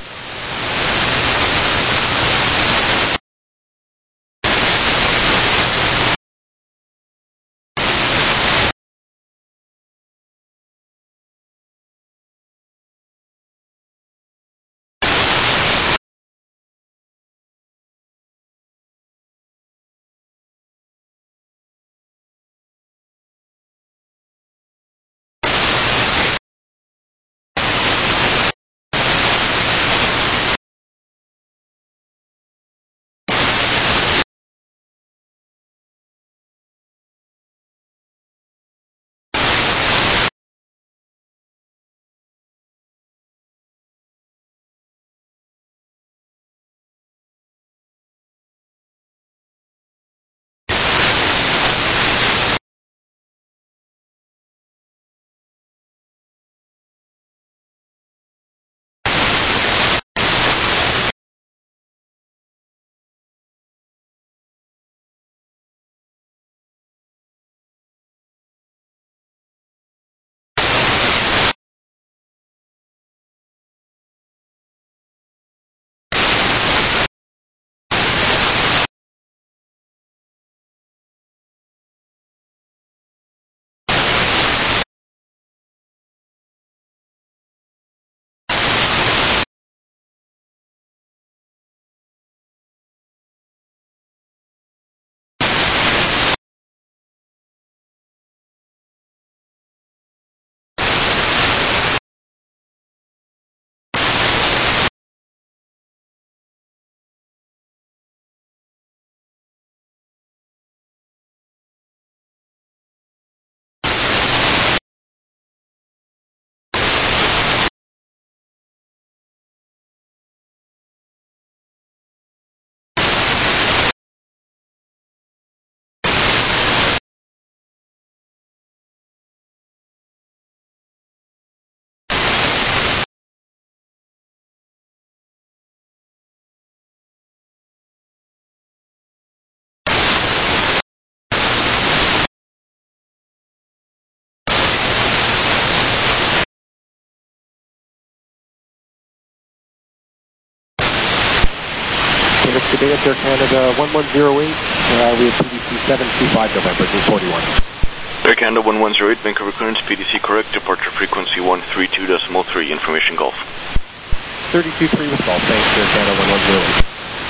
Good day, it's Air Canada one one zero eight. Uh, we have P D C seven two five November, two forty-one. Air Canada one one zero eight, Vancouver clearance, P D C correct, departure frequency one three two decimal three, information Golf. thirty-two three with Golf, thanks, Air Canada one one zero eight.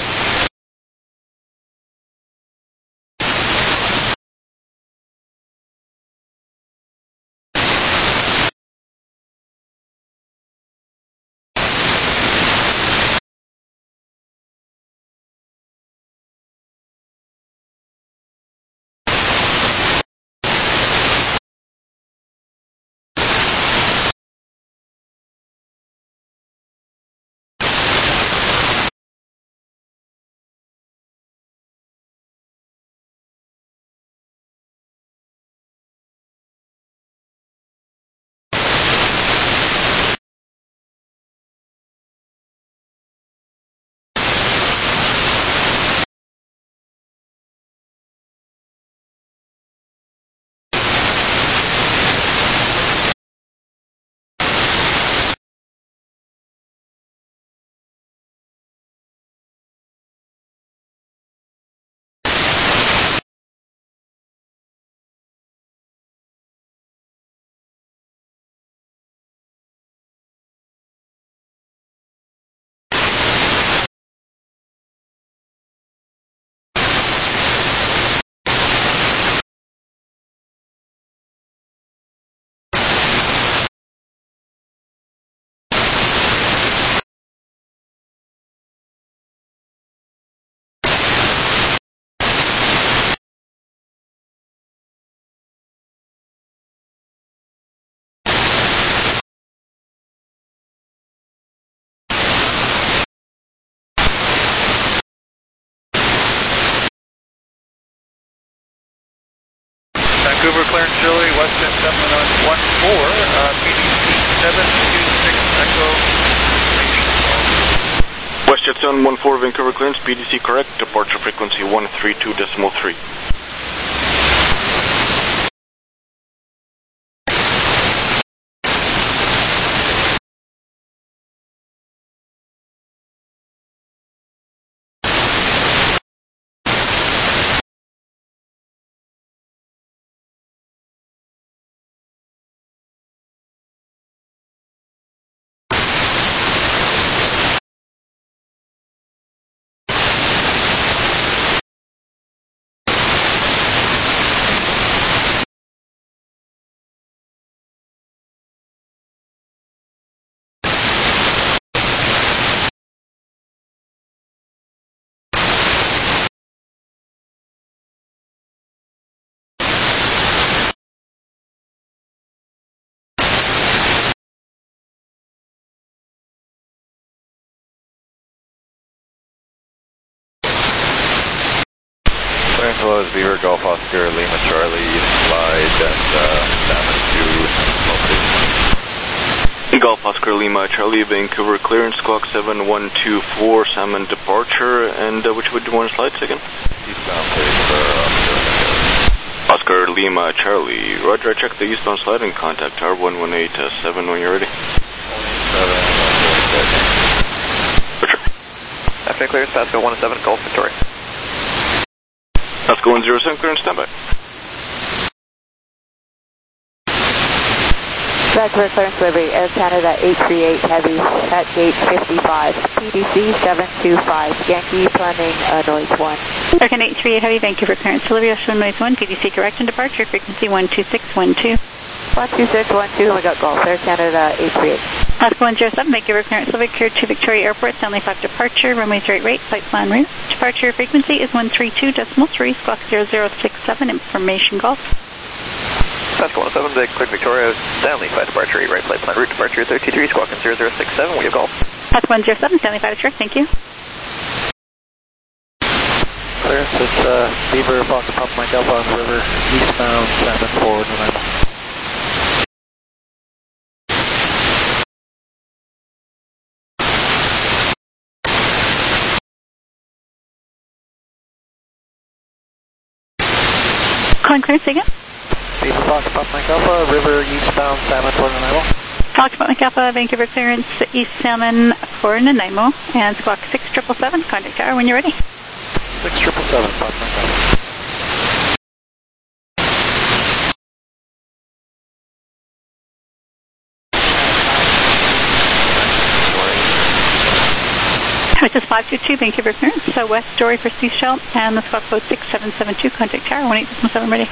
Vancouver clearance Chile, Weston seven one four, uh, P D C seven two six Echo. Westjet seven one four, Vancouver clearance, P D C correct, departure frequency one three two decimal three. Hello, it's Beaver Golf Oscar Lima Charlie, slide and uh, salmon to Golf Oscar Lima Charlie, Vancouver clearance, squawk seven one two four, salmon departure, and uh, which would you want to slide again? Eastbound, please, for uh, Oscar Lima Charlie, roger, I check the eastbound slide and contact tower one one eight seven when you're ready. seven Roger. After clearance, Pasco one seven, Golf Victoria. Pasco one zero seven, clearance, standby. Vancouver clearance delivery, Air Canada eight three eight Heavy at gate fifty-five, P D C seven two five, Yankee planning uh, noise one. Air Canada eight three eight Heavy, Vancouver clearance delivery, Ocean noise one, P D C correct and departure frequency one two six one two. one two six one two, and we got Golf, Air Canada eight three eight. Pasco one zero seven, Vancouver clearance delivery, cleared to Victoria Airport, Stanley five departure, runway zero eight right, flight plan route. Departure frequency is one three two decimal three, squawk zero zero six seven, information Golf. Pasco one seven, Big Click Victoria, Stanley five departure, eight right flight plan route, departure thirty-three, squawking zero zero six seven, we have Golf. Pasco one zero seven, Stanley five correct, thank you. Clearance, it's uh, Beaver, Fox, Pop, Mike Alpha on the river, eastbound, salmon forward, November. Calling clearance again. Beaver, Fox, Pop, Mike Alpha, river, eastbound, salmon forward, November. Fox Mike Alpha, Vancouver clearance, East Salmon for Nanaimo, and squawk six seven seven seven, contact tower when you're ready. six seven seven seven, Fox Mike Alpha. This is five two two, Vancouver clearance, so West Story for Seashell, and the squawk code six seven seven two, contact tower one eight seven seven, ready.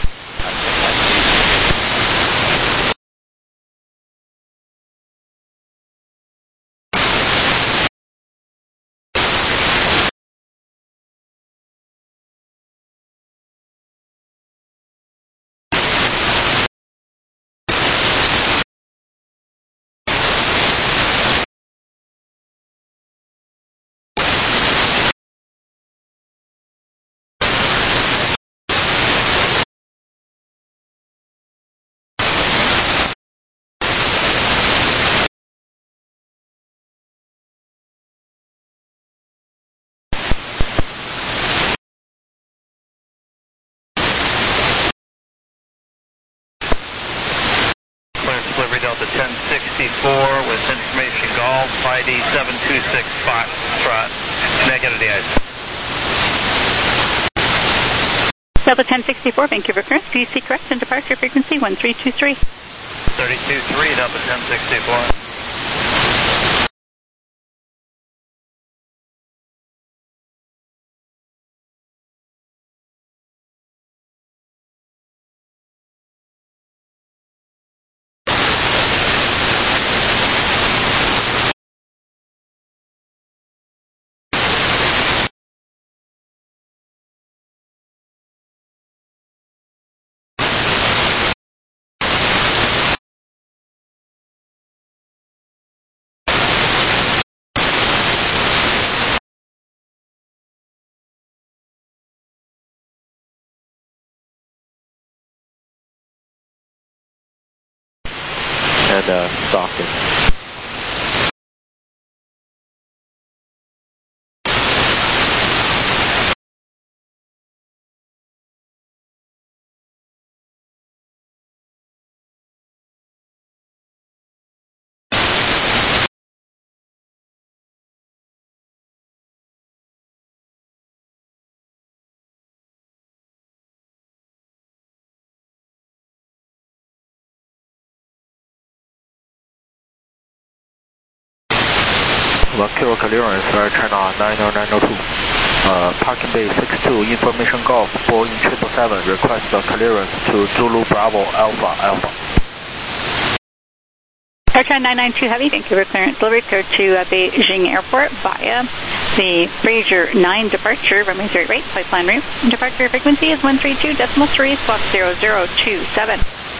Delivery Delta ten sixty-four with information Golf I D seven two six Foxtrot. Negative the ice. Delta ten sixty-four, Vancouver clearance, P C correct, and departure frequency one three two three. thirty-two three, Delta ten sixty-four. And uh, Stockton. One kilo clearance, Air China nine oh nine oh two. Uh, parking bay six two, information Golf Boeing triple seven, request the clearance to Zulu Bravo Alpha Alpha. Air China nine nine two Heavy, Vancouver clearance, delivery clear to uh, Beijing Airport via the Fraser nine departure, runway zero right, flight plan route. Departure frequency is one three two decimal three, squawk zero zero two seven.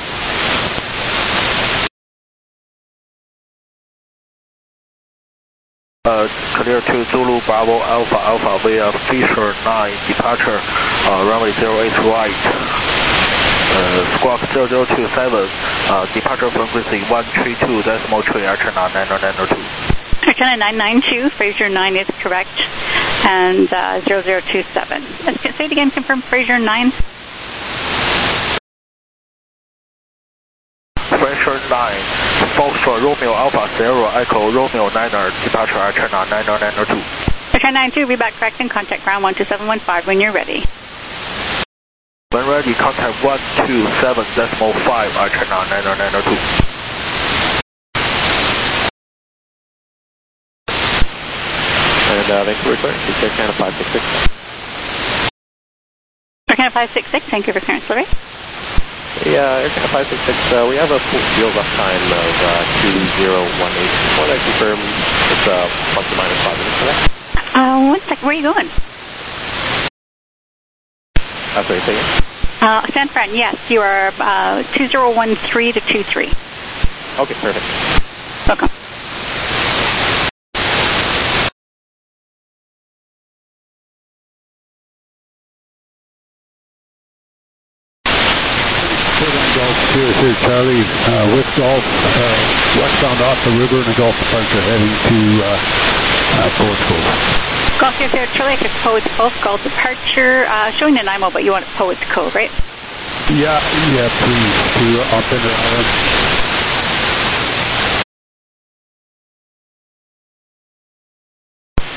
Uh, clear to Zulu Bravo Alpha Alpha via Fisher nine departure, uh, runway zero eight right, uh, squawk zero zero two seven, uh, departure frequency one three two decimal three, Air China nine oh nine oh two. Air China nine nine two, Fraser nine is correct, and uh, zero zero two seven. Let's get, say it again, confirm Fraser nine. Fraser nine, Foxtrot Romeo Alpha Sierra Echo Romeo Niner, departure Air China nine oh nine oh two. Air China nine two, reback correct and contact ground one two seven one five when you're ready. When ready, contact one two seven decimal five, Air China nine oh nine oh two. And uh, Vancouver clearance, Air China five six six. Air China five six six, Vancouver clearance, delivery. Yeah, Air China five six six, uh, we have a full field uptime of uh, two zero one eight. Just want to confirm it's uh, plus or minus five minutes for that. Uh, one second, where are you going? That's what you're saying? Uh, San Fran, yes, you are uh, two zero one three to two three. Okay, perfect. Welcome. Here, here, Charlie, uh, with Golf, uh, westbound off the river and a Golf departure heading to uh, uh, Poets Cove. Golf here, here, Charlie, it's Poets Cove, Golf departure, uh, showing Nanaimo, but you want Poets Cove, right? Yeah, yeah, please, to Operator Island.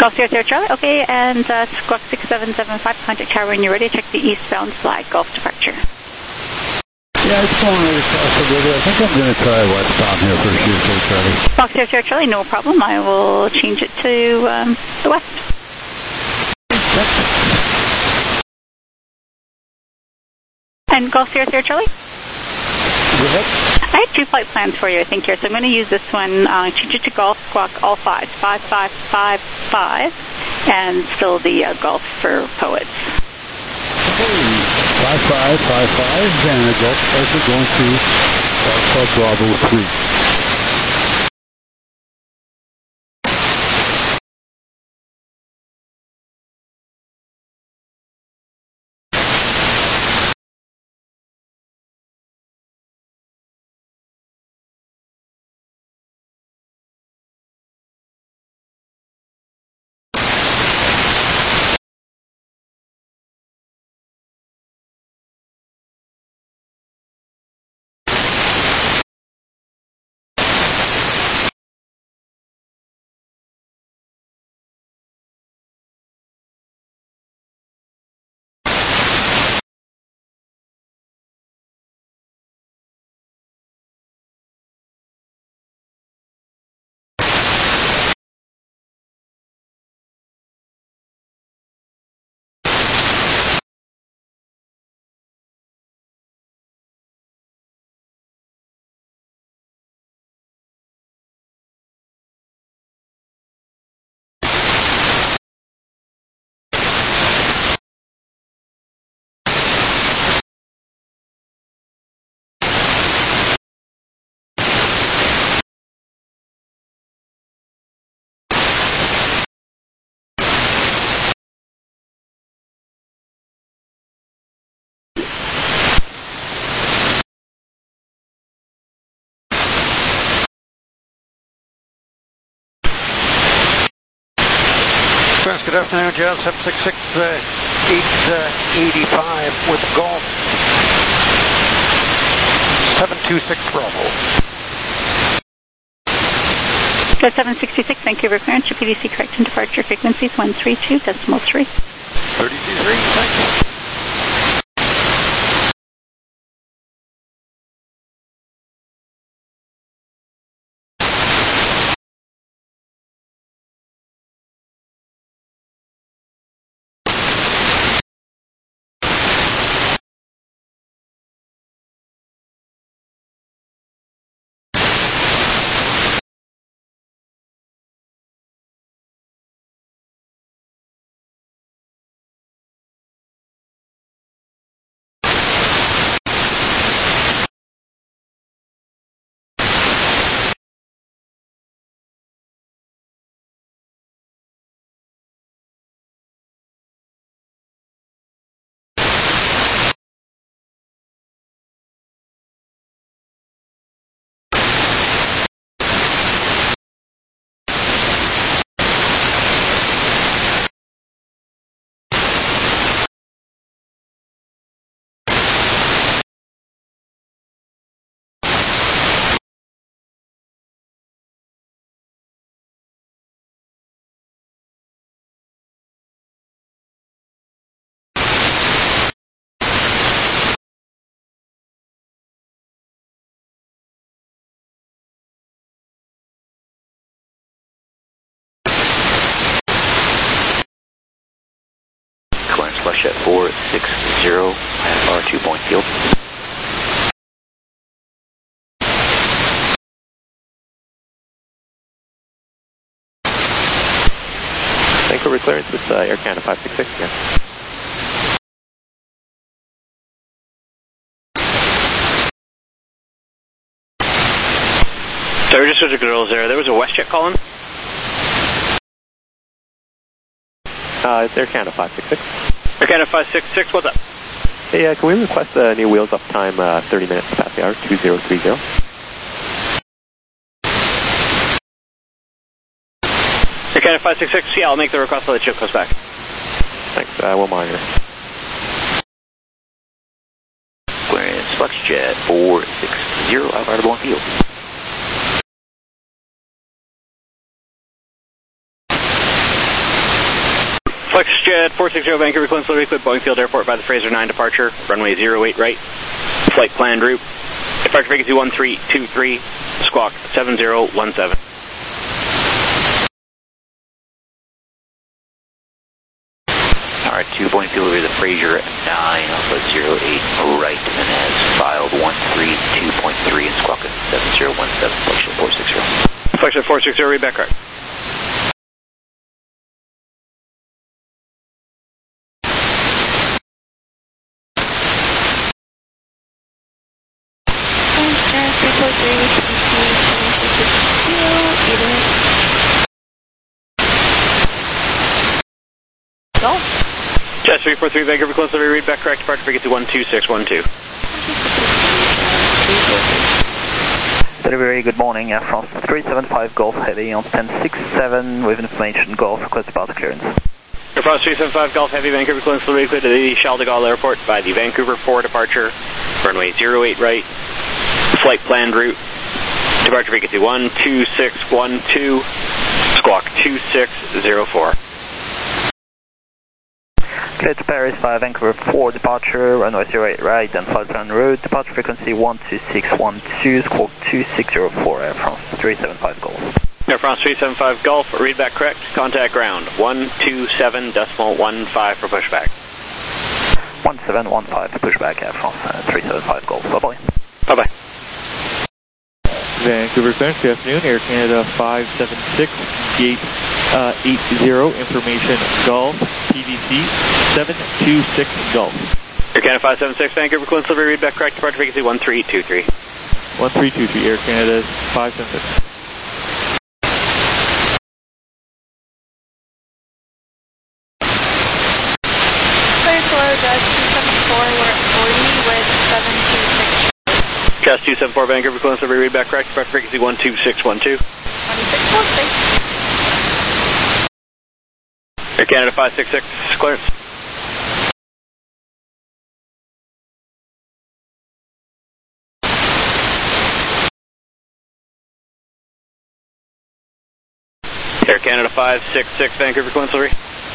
Golf zero zero Charlie, okay, and uh, Squawk six seven seven five, contact tower when you're ready. Check the eastbound flag, Golf departure. Yeah, it's going right across the river. I think I'm going to try westbound here for zero zero Charlie. Squawk zero zero Charlie, no problem. I will change it to um, the west. And Golf zero zero Charlie? Go ahead. I have two flight plans for you, I think, here, so I'm going to use this one, uh, change it to Golf, Squawk, all five, five five five five, and still the uh, Golf for poets. five five five five, and the Golf Sparker going to Alpha Bravo three. Good afternoon, Jazz seven six six, eight eighty-five with Golf seven two six Bravo. Go seven sixty-six, Vancouver clearance, your P D C correct and departure frequencies one three two decimal three. thirty-two three, thank you. Flush at four six zero, R two point field. Vancouver clearance with uh, Air Canada five six six again. Sorry, just switch controls there. There was a WestJet calling. Uh, it's Air Canada five six six. Air Canada five six six, what's up? Hey, uh, can we request uh, new wheels up time uh, thirty minutes past the hour, two zero three zero? Air Canada five six six, yeah, I'll make the request while the chip goes back. Thanks, uh, we'll monitor. Clearance, FluxJet four six zero, outside of one field. Flexjet four sixty Vancouver, clearance delivery, equipped Boeing Field Airport by the Fraser nine departure, runway zero eight right, flight planned route, departure frequency one three two three, squawk seven zero one seven. Alright, two Boeing Field over the Fraser nine, Alpha zero eight right, and has filed one three two point three and squawk at seven zero one seven, Flexjet four sixty. Flexjet four sixty, read back correct. Jazz three four three Vancouver, close delivery, read back correct, departure frequency one two six one two. Very good morning, Air France three seven five Golf Heavy on ten six seven with information Golf, request departure clearance. Air France three seven five Golf Heavy, Vancouver, clearance delivery, clear to the Charles de Gaulle Airport by the Vancouver four departure, runway zero eight right, flight planned route, departure frequency one two six one two, squawk two six zero four. Clear to Paris via Vancouver four departure, runway zero eight right and flight plan route, departure frequency one two six one two, squawk two six zero four, Air France three seven five Golf. Air France three seven five Golf, read back correct, contact ground, one two seven decimal one five for pushback. one seven one five for pushback, Air France uh, three seven five Golf, bye bye. Bye bye. Vancouver clearance, good afternoon, Air Canada five seven six, gate uh, eight zero, information Golf, P V C seven two six Golf. Air Canada five seven six, Vancouver, clearance delivery, read back correct, departure frequency one three two three. one three two three, Air Canada five seven six. Clear for Jazz two seven four, we're at forty with seven two six. Jazz two seven four Vancouver, clearance delivery, read back correct, departure frequency one two six one two. twenty-six one six. Air Canada five six six, clearance. Air Canada five six six, Vancouver, clearance delivery.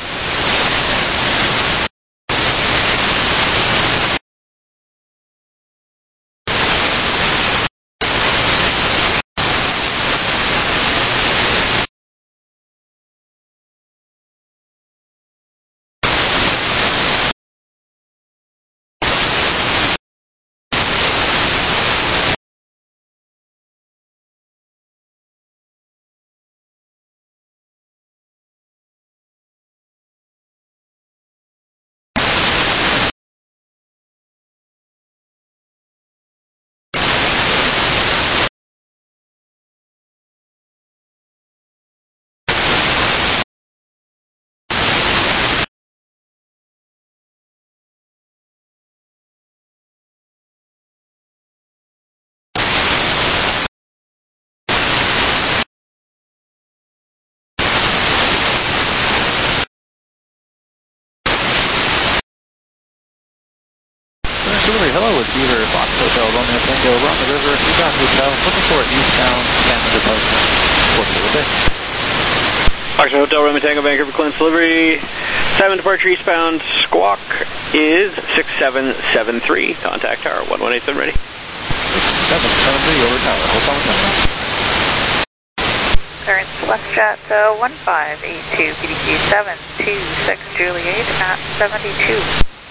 Hello, it's Beaver, Fox Hotel, Romeo Tango, we're on the river, Egon Hotel, looking for an eastbound Canada departure. Good day. Fox Hotel, Romeo Tango, Vancouver, clearance delivery, seven departure eastbound, squawk is six seven seven three, contact tower one one eight seven ready. seven seven three, over tower, Hotel Tango. Clearance Flexjet uh, one five eight two, P D Q seven two six Juliet at seventy-two.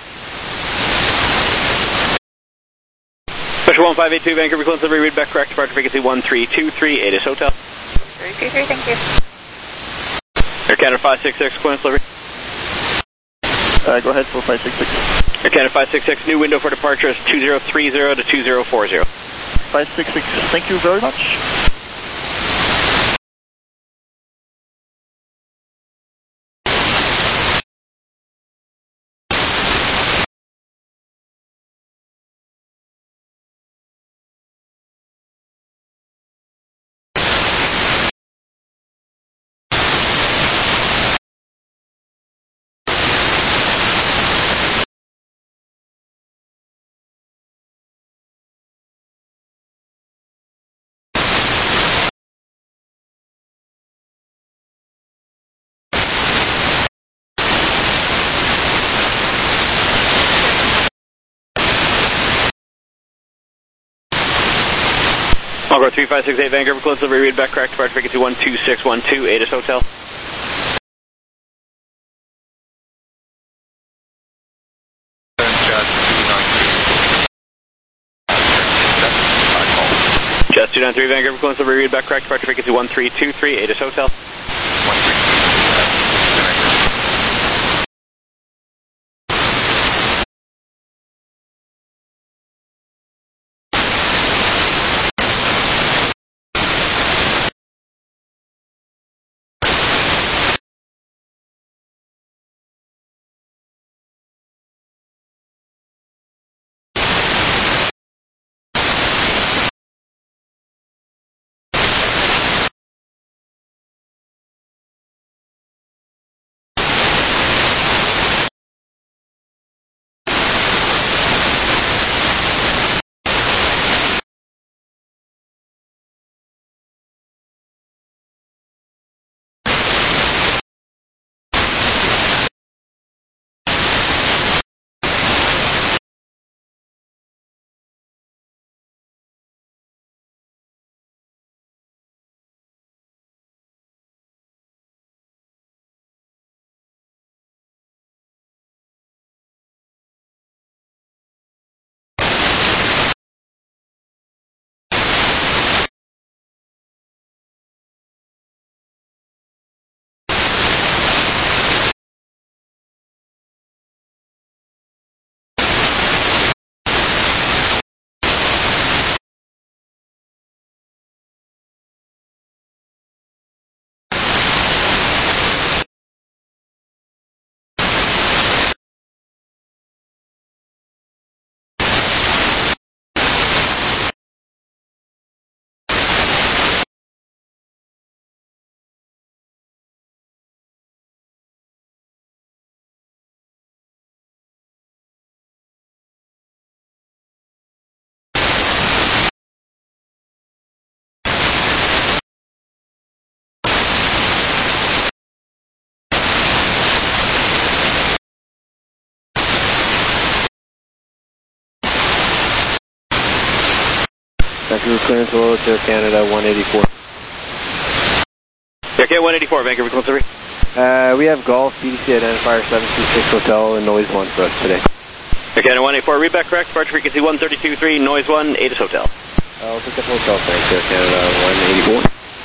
Special one five eight two, Vancouver, clearance delivery, read back correct, departure frequency one three two three, Atis Hotel. three two three, thank you. Air Canada five six six, clearance delivery. Uh, go ahead, four five six six. Air Canada five six six, new window for departure is two zero three zero to two zero four zero. five six six, thank you very much. Encore three five six eight Vancouver, close delivery, read back, correct, departure frequency one two six one two, A D S Hotel. Jets two nine three Vancouver, close delivery, read back, correct, departure frequency one three two three, A D S Hotel. Vancouver clearance, Royal Air Canada one eighty-four. Okay, one eighty-four, Vancouver close delivery. Uh, we have Golf, B D C identifier seven two six Hotel, and noise one for us today. Okay, one eighty-four, read back correct, departure frequency one thirty-two three, noise one, A D S Hotel. I'll pick up Hotel, thanks, Air Canada one eighty-four.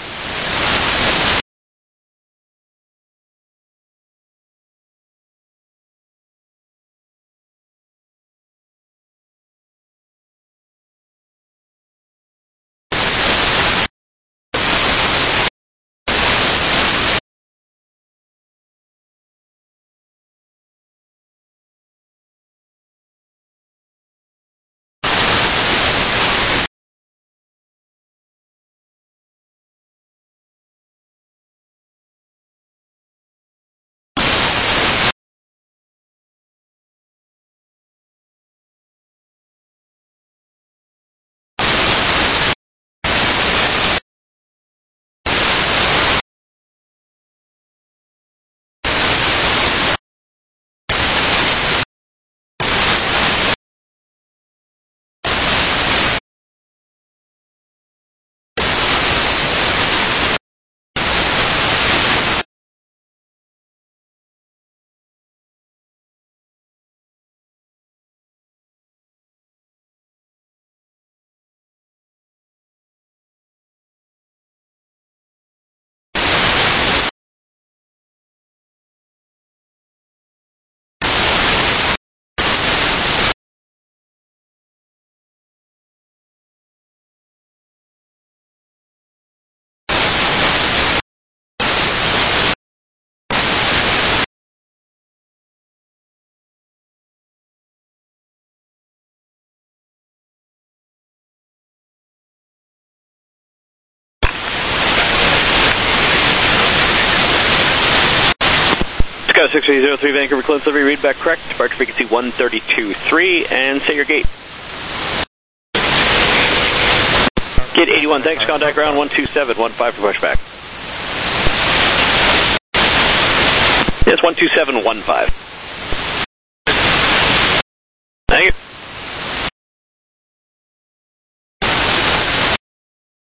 six three zero three Vancouver, close delivery, read back correct, departure frequency one thirty-two three, and say your gate. Gate eighty-one, thanks, contact ground one two seven one five for pushback. Yes, one two seven one five. Thank you.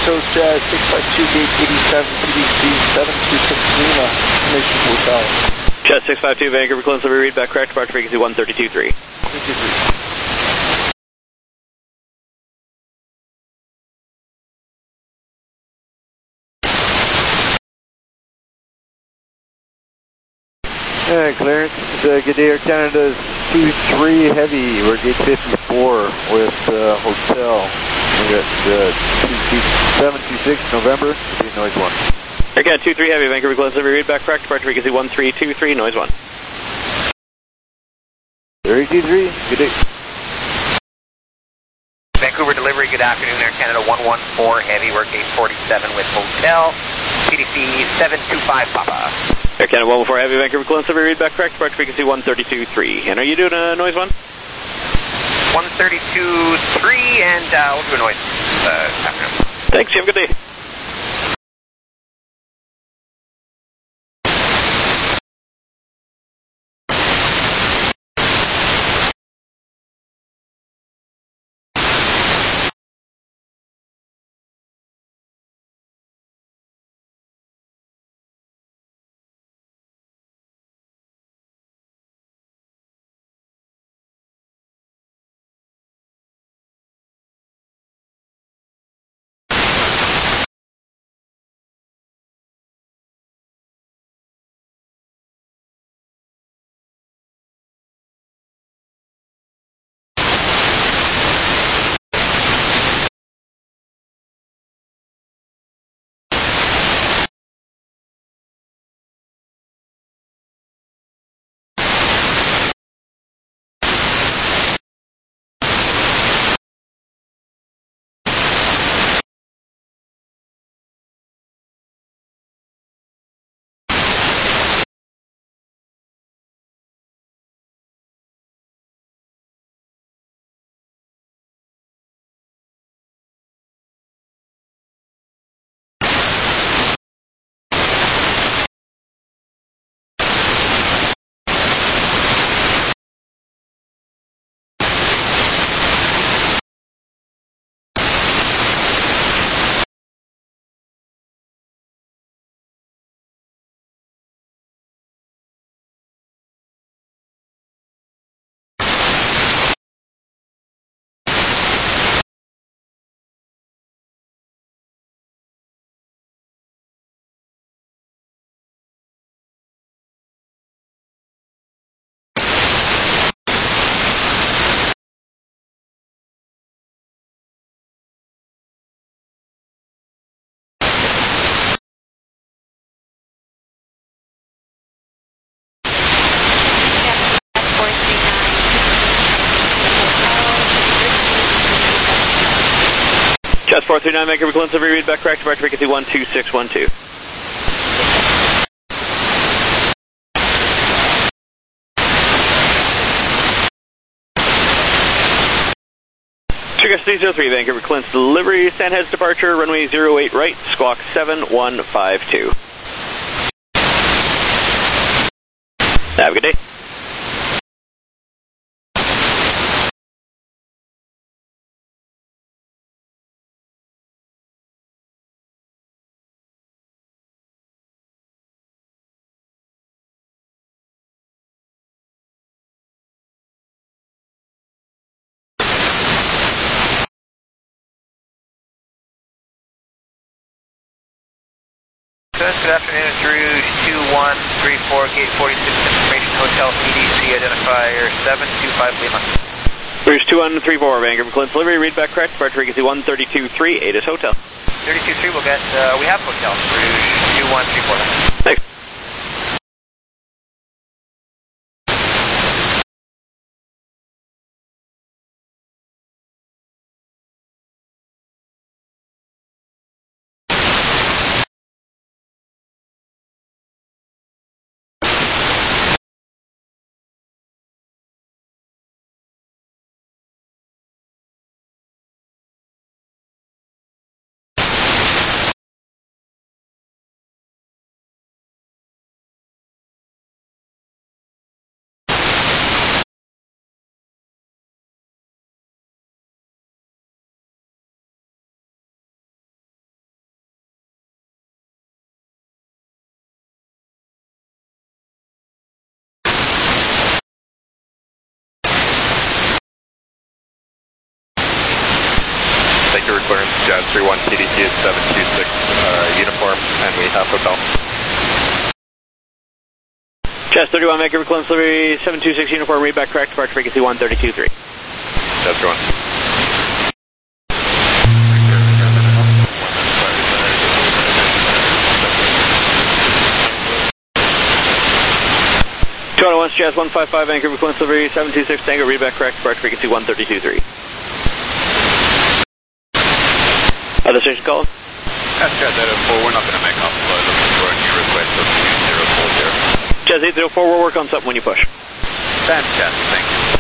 Jazz six five two, gate eighty-seven, P D C seven two six Lima, information hotel. Jazz six five two, Vancouver, Clearance Livery, read back correct, departure frequency one thirty-two three. Yeah, Clarence, uh, good day, Air Canada's two three Heavy, we're gate fifty-four with uh, hotel. We got uh, seven two six November, noise one. Air Canada two three Heavy, Vancouver, Clearance Livery, read back correct, departure frequency one three two three, noise one. three two three, good day. Vancouver delivery, good afternoon, Air Canada one one four Heavy, we're gate forty-seven with hotel, P D C seven two five Papa. Air Canada one one four Heavy, Vancouver, Clearance Livery, read back correct, departure frequency one thirty-two three. And are you doing a noise one? one thirty-two three, and uh, we'll do a noise uh, afternoon. Thanks, you have a good day. Just four three nine, Vancouver, Clearance Livery, read back correct, departure frequency one two six one two. Sugar three zero three, Vancouver, Clearance Delivery, Sandheads departure, runway zero eight right, squawk seven one five two. Have a good day. Good afternoon, it's Rouge two one three four, gate forty-six, information hotel, P D C identifier seven two five Lima. Rouge two one three four, Vancouver, Clearance Livery, read back correct, departure frequency one thirty-two three, ATIS Hotel. thirty-two three, we'll get, uh, we have hotel, Rouge two one three four. Thanks. Vancouver clearance, Jazz three one P D C at seven two six, uh, uniform, and we have hotel. Jazz thirty-one, Vancouver clearance, delivery seven two six, uniform, read back correct, departure frequency one thirty-two three. Jazz three one. Toronto one, Jazz one five five, Vancouver clearance, delivery seven two six, Tango, read back correct, departure frequency one thirty-two three. Other station calls? That's Jazz eight oh four, we're not going to make offload, looking for a new request of two zero four zero. Jazz eight oh four, we'll work on something when you push. Fantastic, thank you.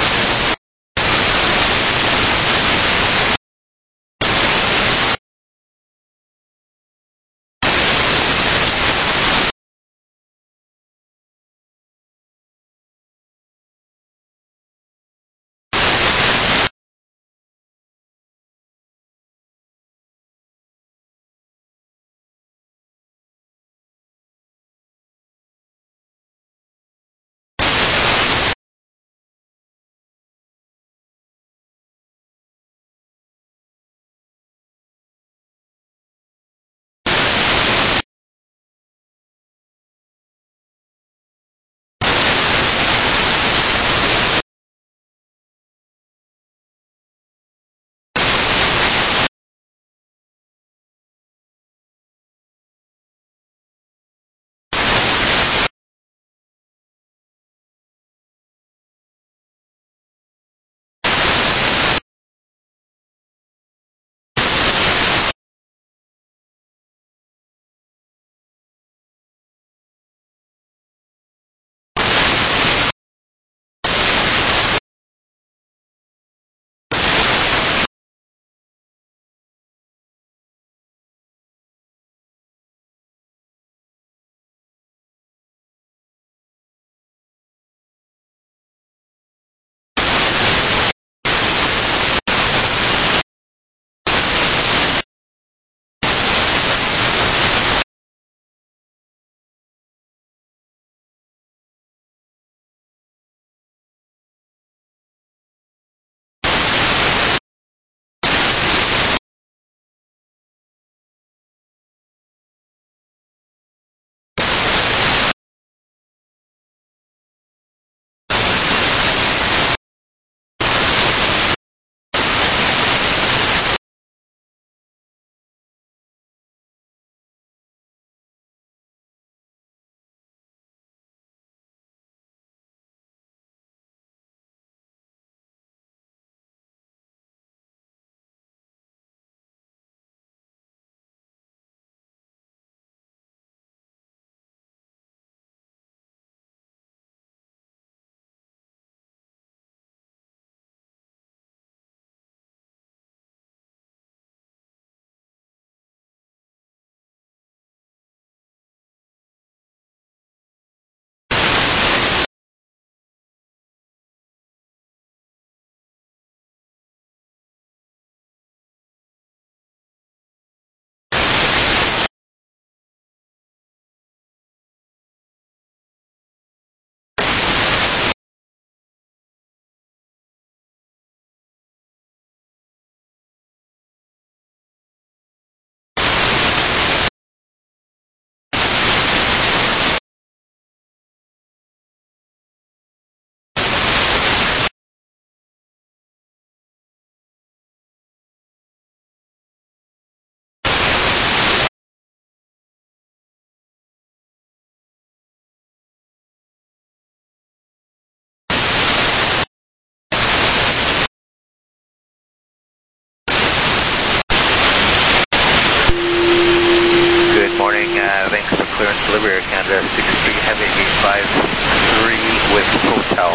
delivery Air Canada six three Heavy eight five three with hotel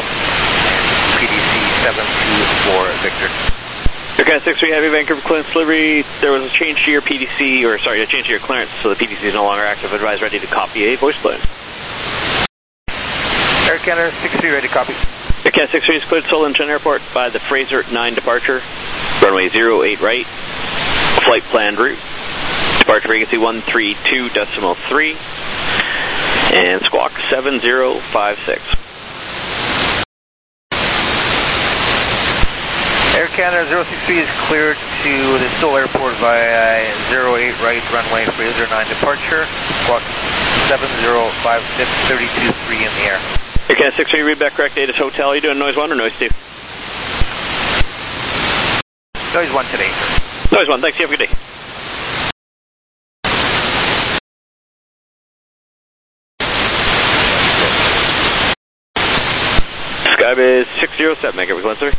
and P D C seven two four Victor. Air Canada six three Heavy Vancouver clearance delivery. There was a change to your P D C, or sorry, a change to your clearance, so the P D C is no longer active. Advise ready to copy a voice clearance. Air Canada six three ready, copy. Air Canada six three is cleared Solinton Airport by the Fraser nine departure. Runway zero eight right. Flight planned route. Departure frequency one three two decimal three. And squawk seven zero five six. Air Canada zero six three is cleared to the Seoul Airport via zero eight right runway Fraser nine departure. Squawk seven zero five six, thirty-two three in the air. Air Canada six three, read back correct, Datus Hotel. Are you doing noise one or noise two? Noise one today, sir. Noise one, thanks. You have a good day. Skybase six zero seven, make it Glen Survey.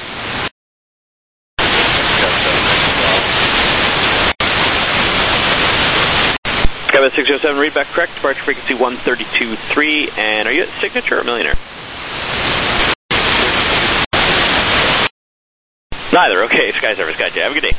Skybase six zero seven, read back correct, departure frequency one thirty-two point three, and are you at Signature or Millionaire? Neither, okay, Sky Service, gotcha, have a good day.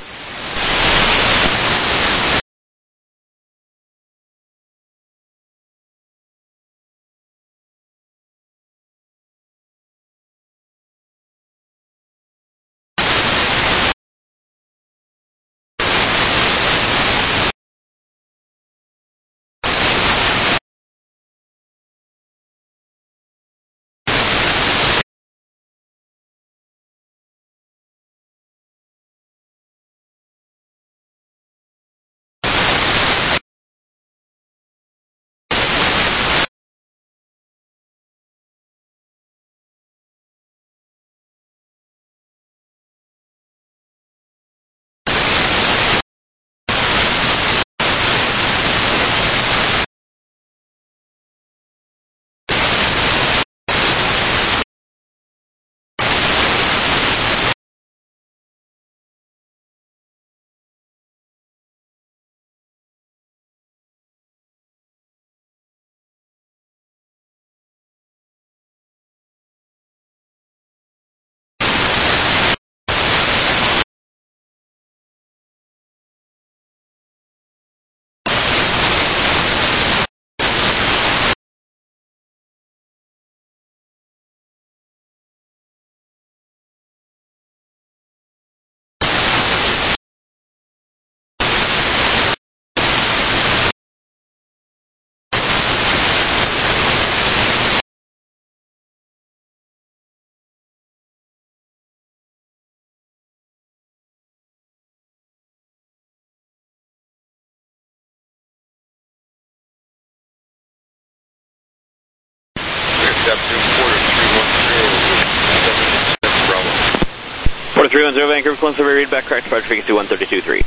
Porter three one zero, Vancouver, Glen Survey, read back correct, departure frequency one thirty-two point three.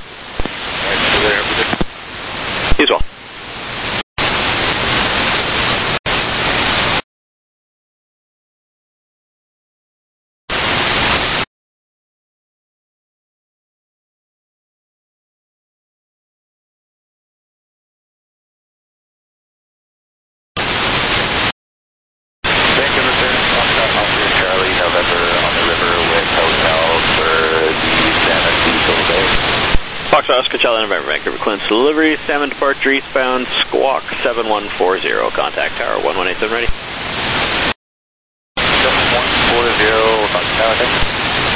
You as well. Foxtrot Oscar Charlie November, Vancouver, Clinton delivery, salmon departure eastbound, squawk seven one four zero, contact tower one one eight seven ready. seven one four zero, contact tower, thanks.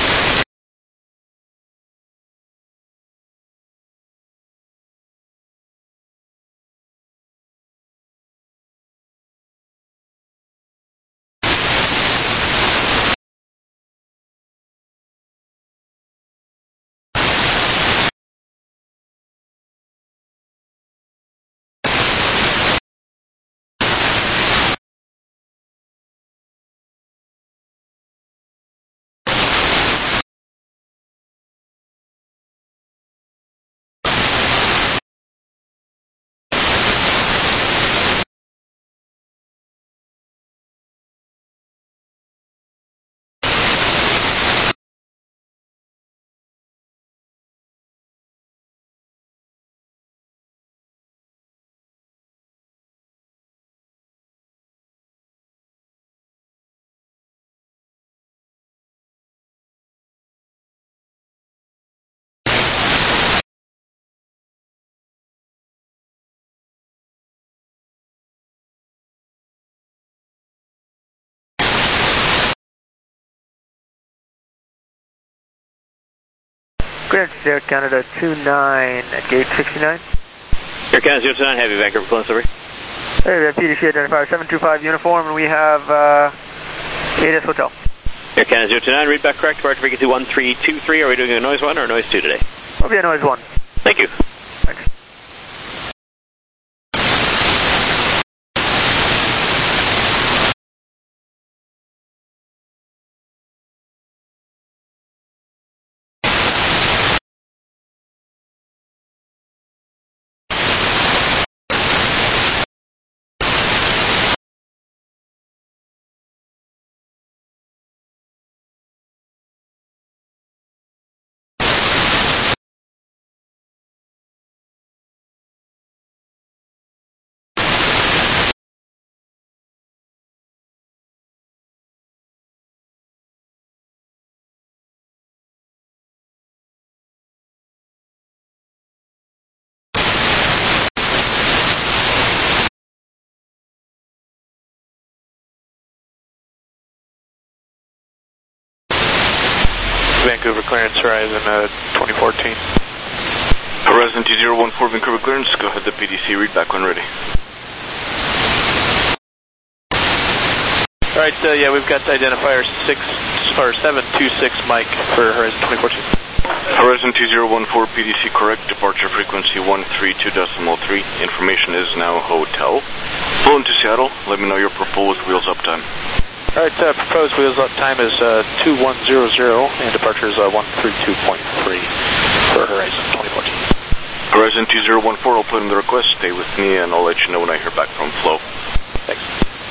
Clearance Air Canada two nine at gate sixty-nine. Air Canada zero two nine, heavy, Vancouver, Glen Survey. Hey, we have P D C identifier seven two five uniform, and we have uh, A D S Hotel. Air Canada zero two nine, read back correct, departure frequency one three two three. Are we doing a noise one or noise two today? Will be a noise one. Thank you. Thanks. Vancouver clearance, Horizon uh, twenty fourteen. Horizon two zero one four, Vancouver clearance. Go ahead, the P D C read back when ready. All right, uh, yeah, we've got identifier six or seven two six Mike for Horizon twenty fourteen. Horizon two zero one four, P D C correct. Departure frequency one three two decimal three. Information is now hotel. Flow into Seattle. Let me know your proposed wheels up time. All right, uh, proposed wheels up time is uh, two one zero zero, and departure is uh, one three two point three for Horizon twenty fourteen. Horizon two zero one four, I'll put in the request. Stay with me, and I'll let you know when I hear back from Flow. Thanks.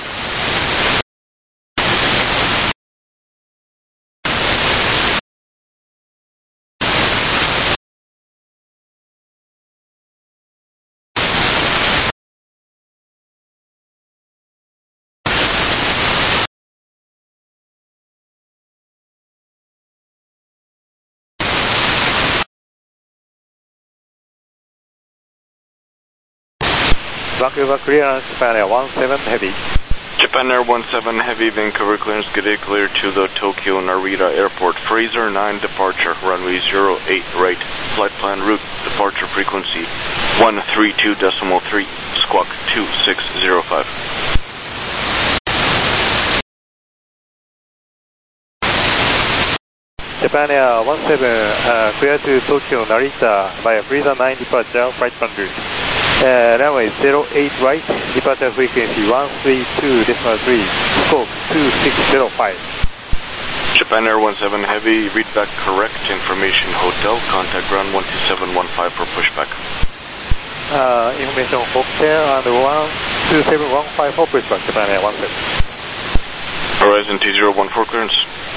Vancouver clearance, Japan Air one seven heavy. Japan Air one seven heavy, Vancouver clearance, good day, clear to the Tokyo Narita Airport. Fraser nine departure, runway zero eight right. Flight plan route, departure frequency one three two decimal three, squawk two six zero five. Japan Air one seven, uh, clear to Tokyo Narita by Fraser nine departure, flight plan route. Uh, runway zero eight right, departure frequency one three two decimal three, scope two six zero five. Japan Air one seven heavy, read back correct, information hotel, contact ground one two seven one five for pushback. Uh, information hotel and one two seven one five for pushback, Japan Air one seven. Horizon two zero one four clearance.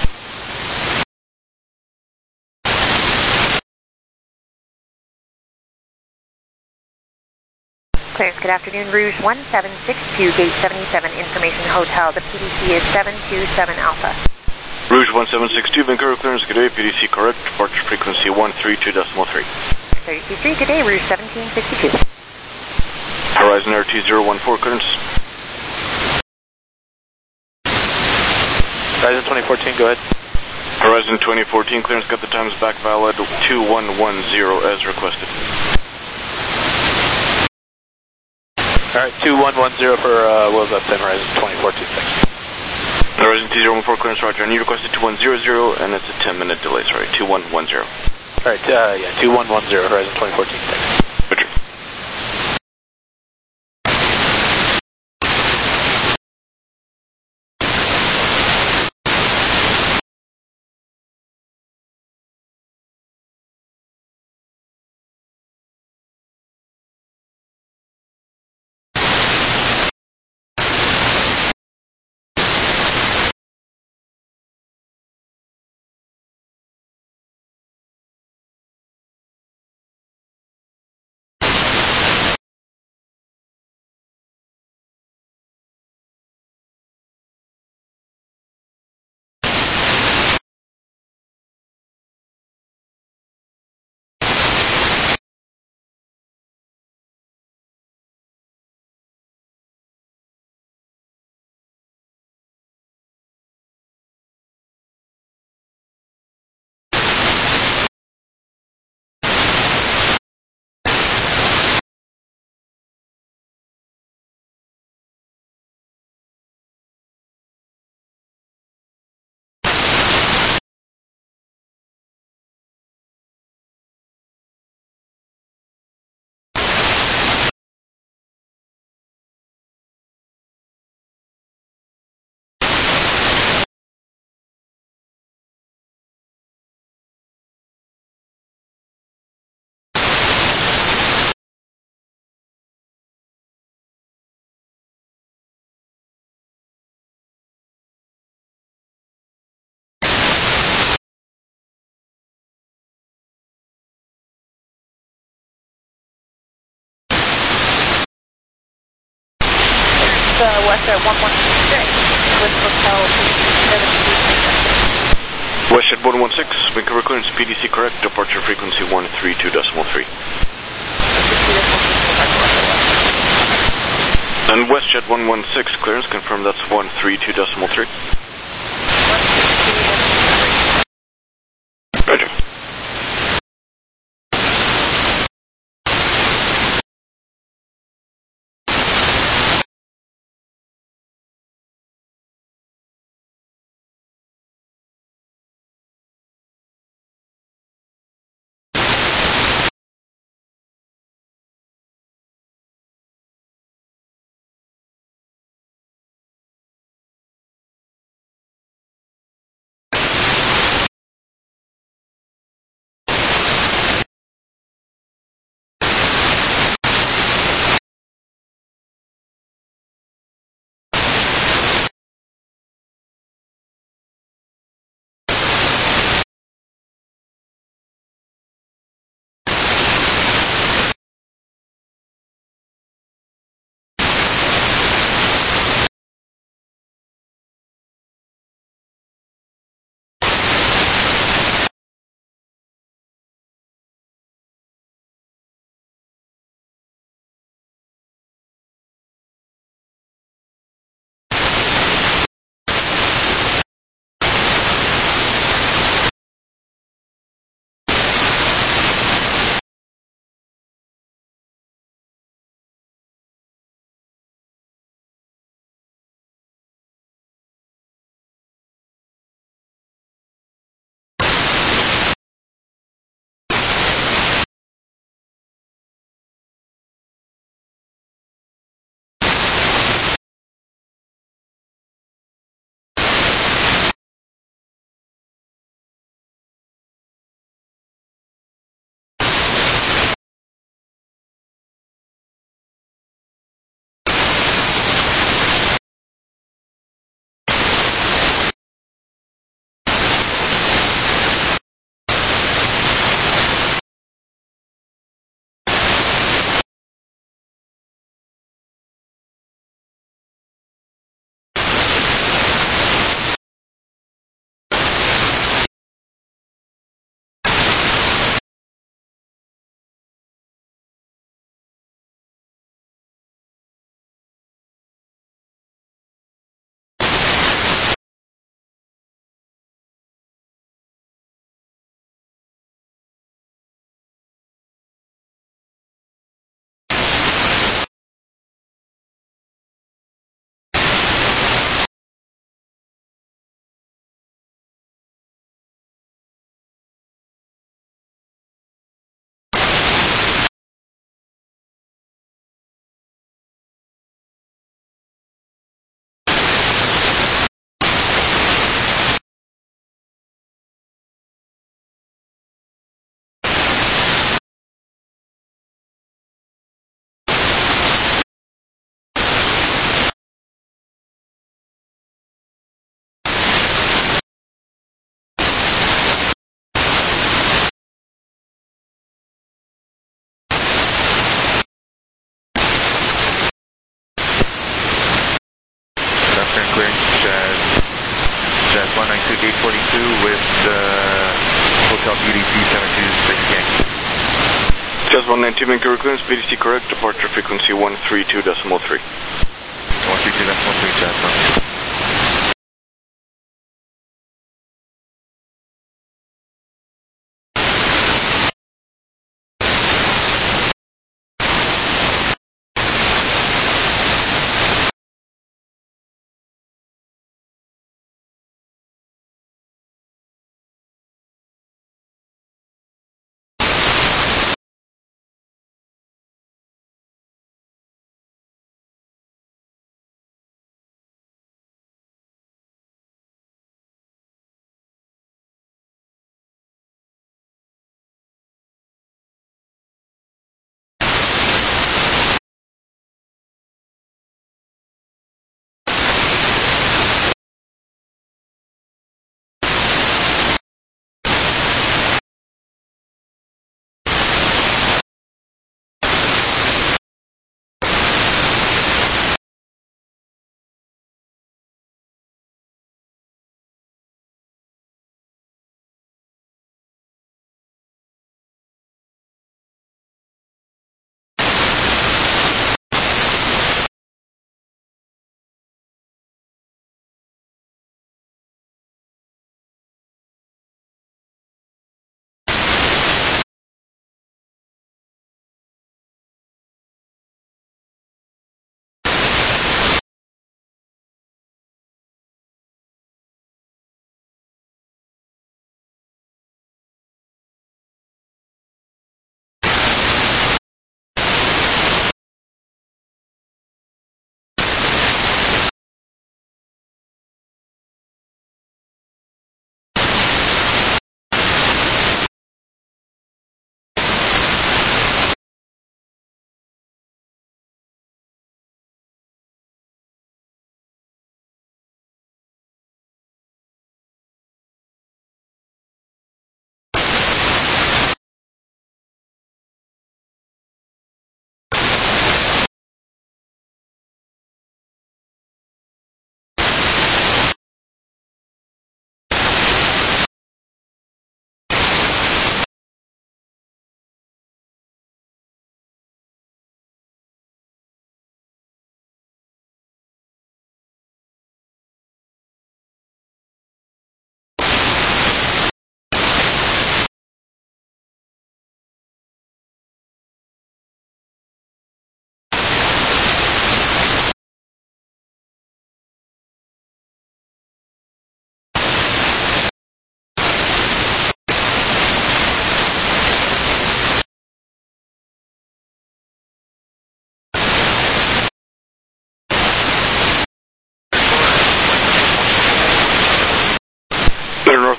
Clearance, good afternoon. Rouge one seven six two, gate seventy-seven, information hotel. The P D C is seven two seven Alpha. Rouge one seven six two, Vancouver clearance, good day, P D C correct, departure frequency one three two decimal three. thirty-two three, good day, Rouge seventeen sixty-two. Horizon Air two zero one four clearance. Horizon twenty fourteen, go ahead. Horizon twenty fourteen clearance, got the times back valid two one one zero as requested. All right, two one one zero for uh, wheels up ten, Horizon twenty fourteen, thanks. Horizon two zero one four clearance, roger. I need requested two one zero zero, and it's a ten minute delay, sorry, two one one zero. All right, uh, yeah, two one one zero, Horizon twenty fourteen, thanks. uh, WestJet one one six with Hotel seven two three. WestJet one one six, Vancouver clearance, P D C correct, departure frequency one three two decimal three. And WestJet one one six, clearance, confirm that's one three two decimal three. Roger. gate forty-two with uh, Hotel B D C seven two six gang. Jazz one ninety-two, Vancouver clearance, B D C correct, departure frequency one three two decimal three. one three two decimal three, Jazz one.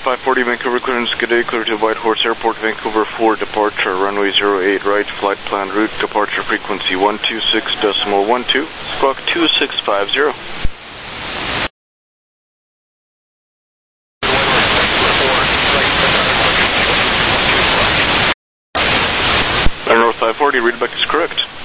five forty, Vancouver clearance, good day, clear to Whitehorse Airport, Vancouver four, departure, runway zero eight right, flight plan route, departure frequency one two six decimal one two, squawk two six five zero. North five forty, readback is correct.